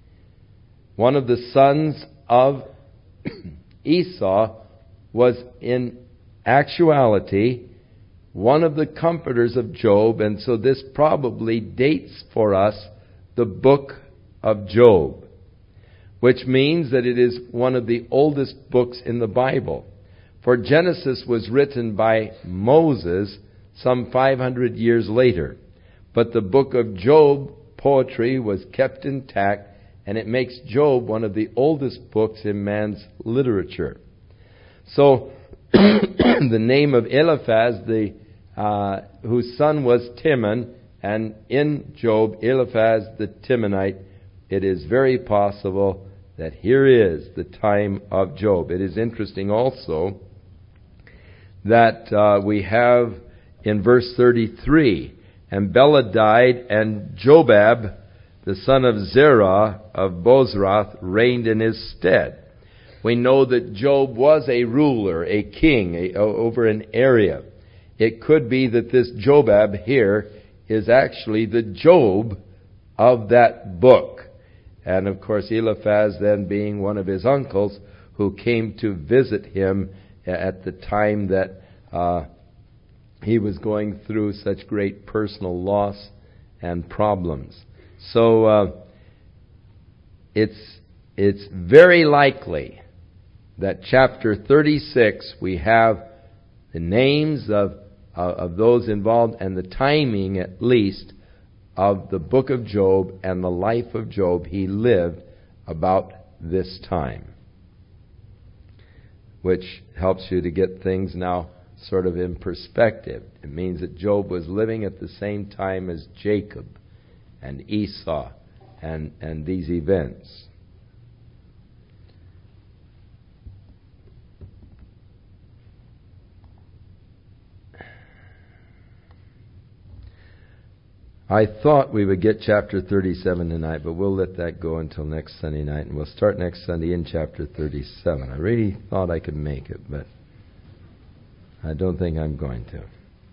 one of the sons of Esau, was in actuality one of the comforters of Job, and so this probably dates for us the book of Job, which means that it is one of the oldest books in the Bible. For Genesis was written by Moses some five hundred years later, but the book of Job poetry was kept intact, and it makes Job one of the oldest books in man's literature. So the name of Eliphaz, the uh, whose son was Teman, and in Job, Eliphaz the Temanite, it is very possible that here is the time of Job. It is interesting also that uh, we have in verse thirty-three, and Bela died, and Jobab, the son of Zerah of Bozrath, reigned in his stead. We know that Job was a ruler, a king a, over an area. It could be that this Jobab here is actually the Job of that book. And of course Eliphaz then being one of his uncles who came to visit him at the time that uh, he was going through such great personal loss and problems. So uh, it's it's very likely that chapter thirty-six, we have the names of uh, of those involved and the timing, at least, of the book of Job and the life of Job. He lived about this time, which helps you to get things now sort of in perspective. It means that Job was living at the same time as Jacob and Esau and, and these events. I thought we would get chapter thirty-seven tonight, but we'll let that go until next Sunday night, and we'll start next Sunday in chapter thirty-seven. I really thought I could make it, but I don't think I'm going to.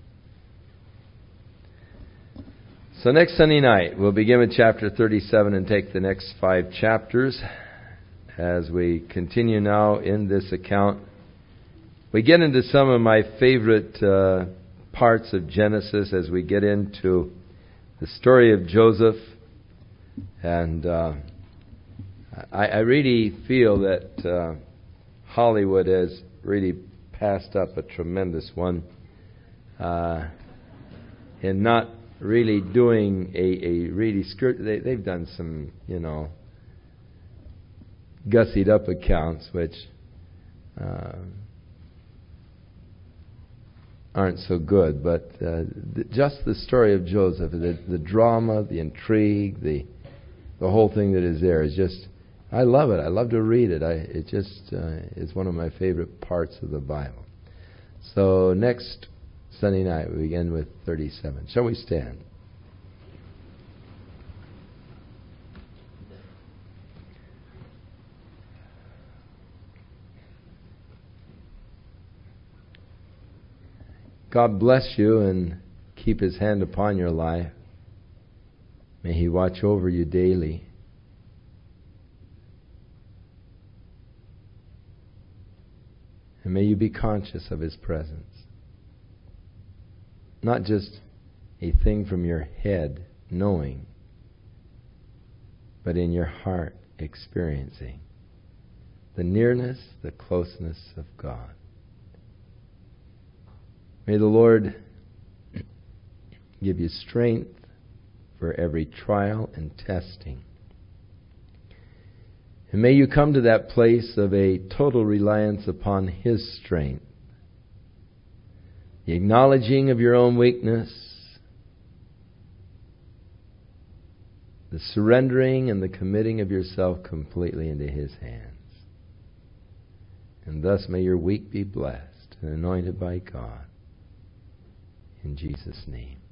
So next Sunday night, we'll begin with chapter thirty-seven and take the next five chapters as we continue now in this account. We get into some of my favorite uh, parts of Genesis as we get into the story of Joseph, and uh, I, I really feel that uh, Hollywood has really passed up a tremendous one uh, in not really doing a, a really skirt. They, they've done some, you know, gussied up accounts, which uh, aren't so good, but uh, th- just the story of Joseph, the, the drama, the intrigue, the the whole thing that is there is just, I love it. I love to read it. I it just uh, is one of my favorite parts of the Bible. So next Sunday night we begin with thirty-seven. Shall we stand? God bless you and keep His hand upon your life. May He watch over you daily. And may you be conscious of His presence. Not just a thing from your head knowing, but in your heart experiencing the nearness, the closeness of God. May the Lord give you strength for every trial and testing. And may you come to that place of a total reliance upon His strength. The acknowledging of your own weakness, the surrendering and the committing of yourself completely into His hands. And thus may your week be blessed and anointed by God. In Jesus' name.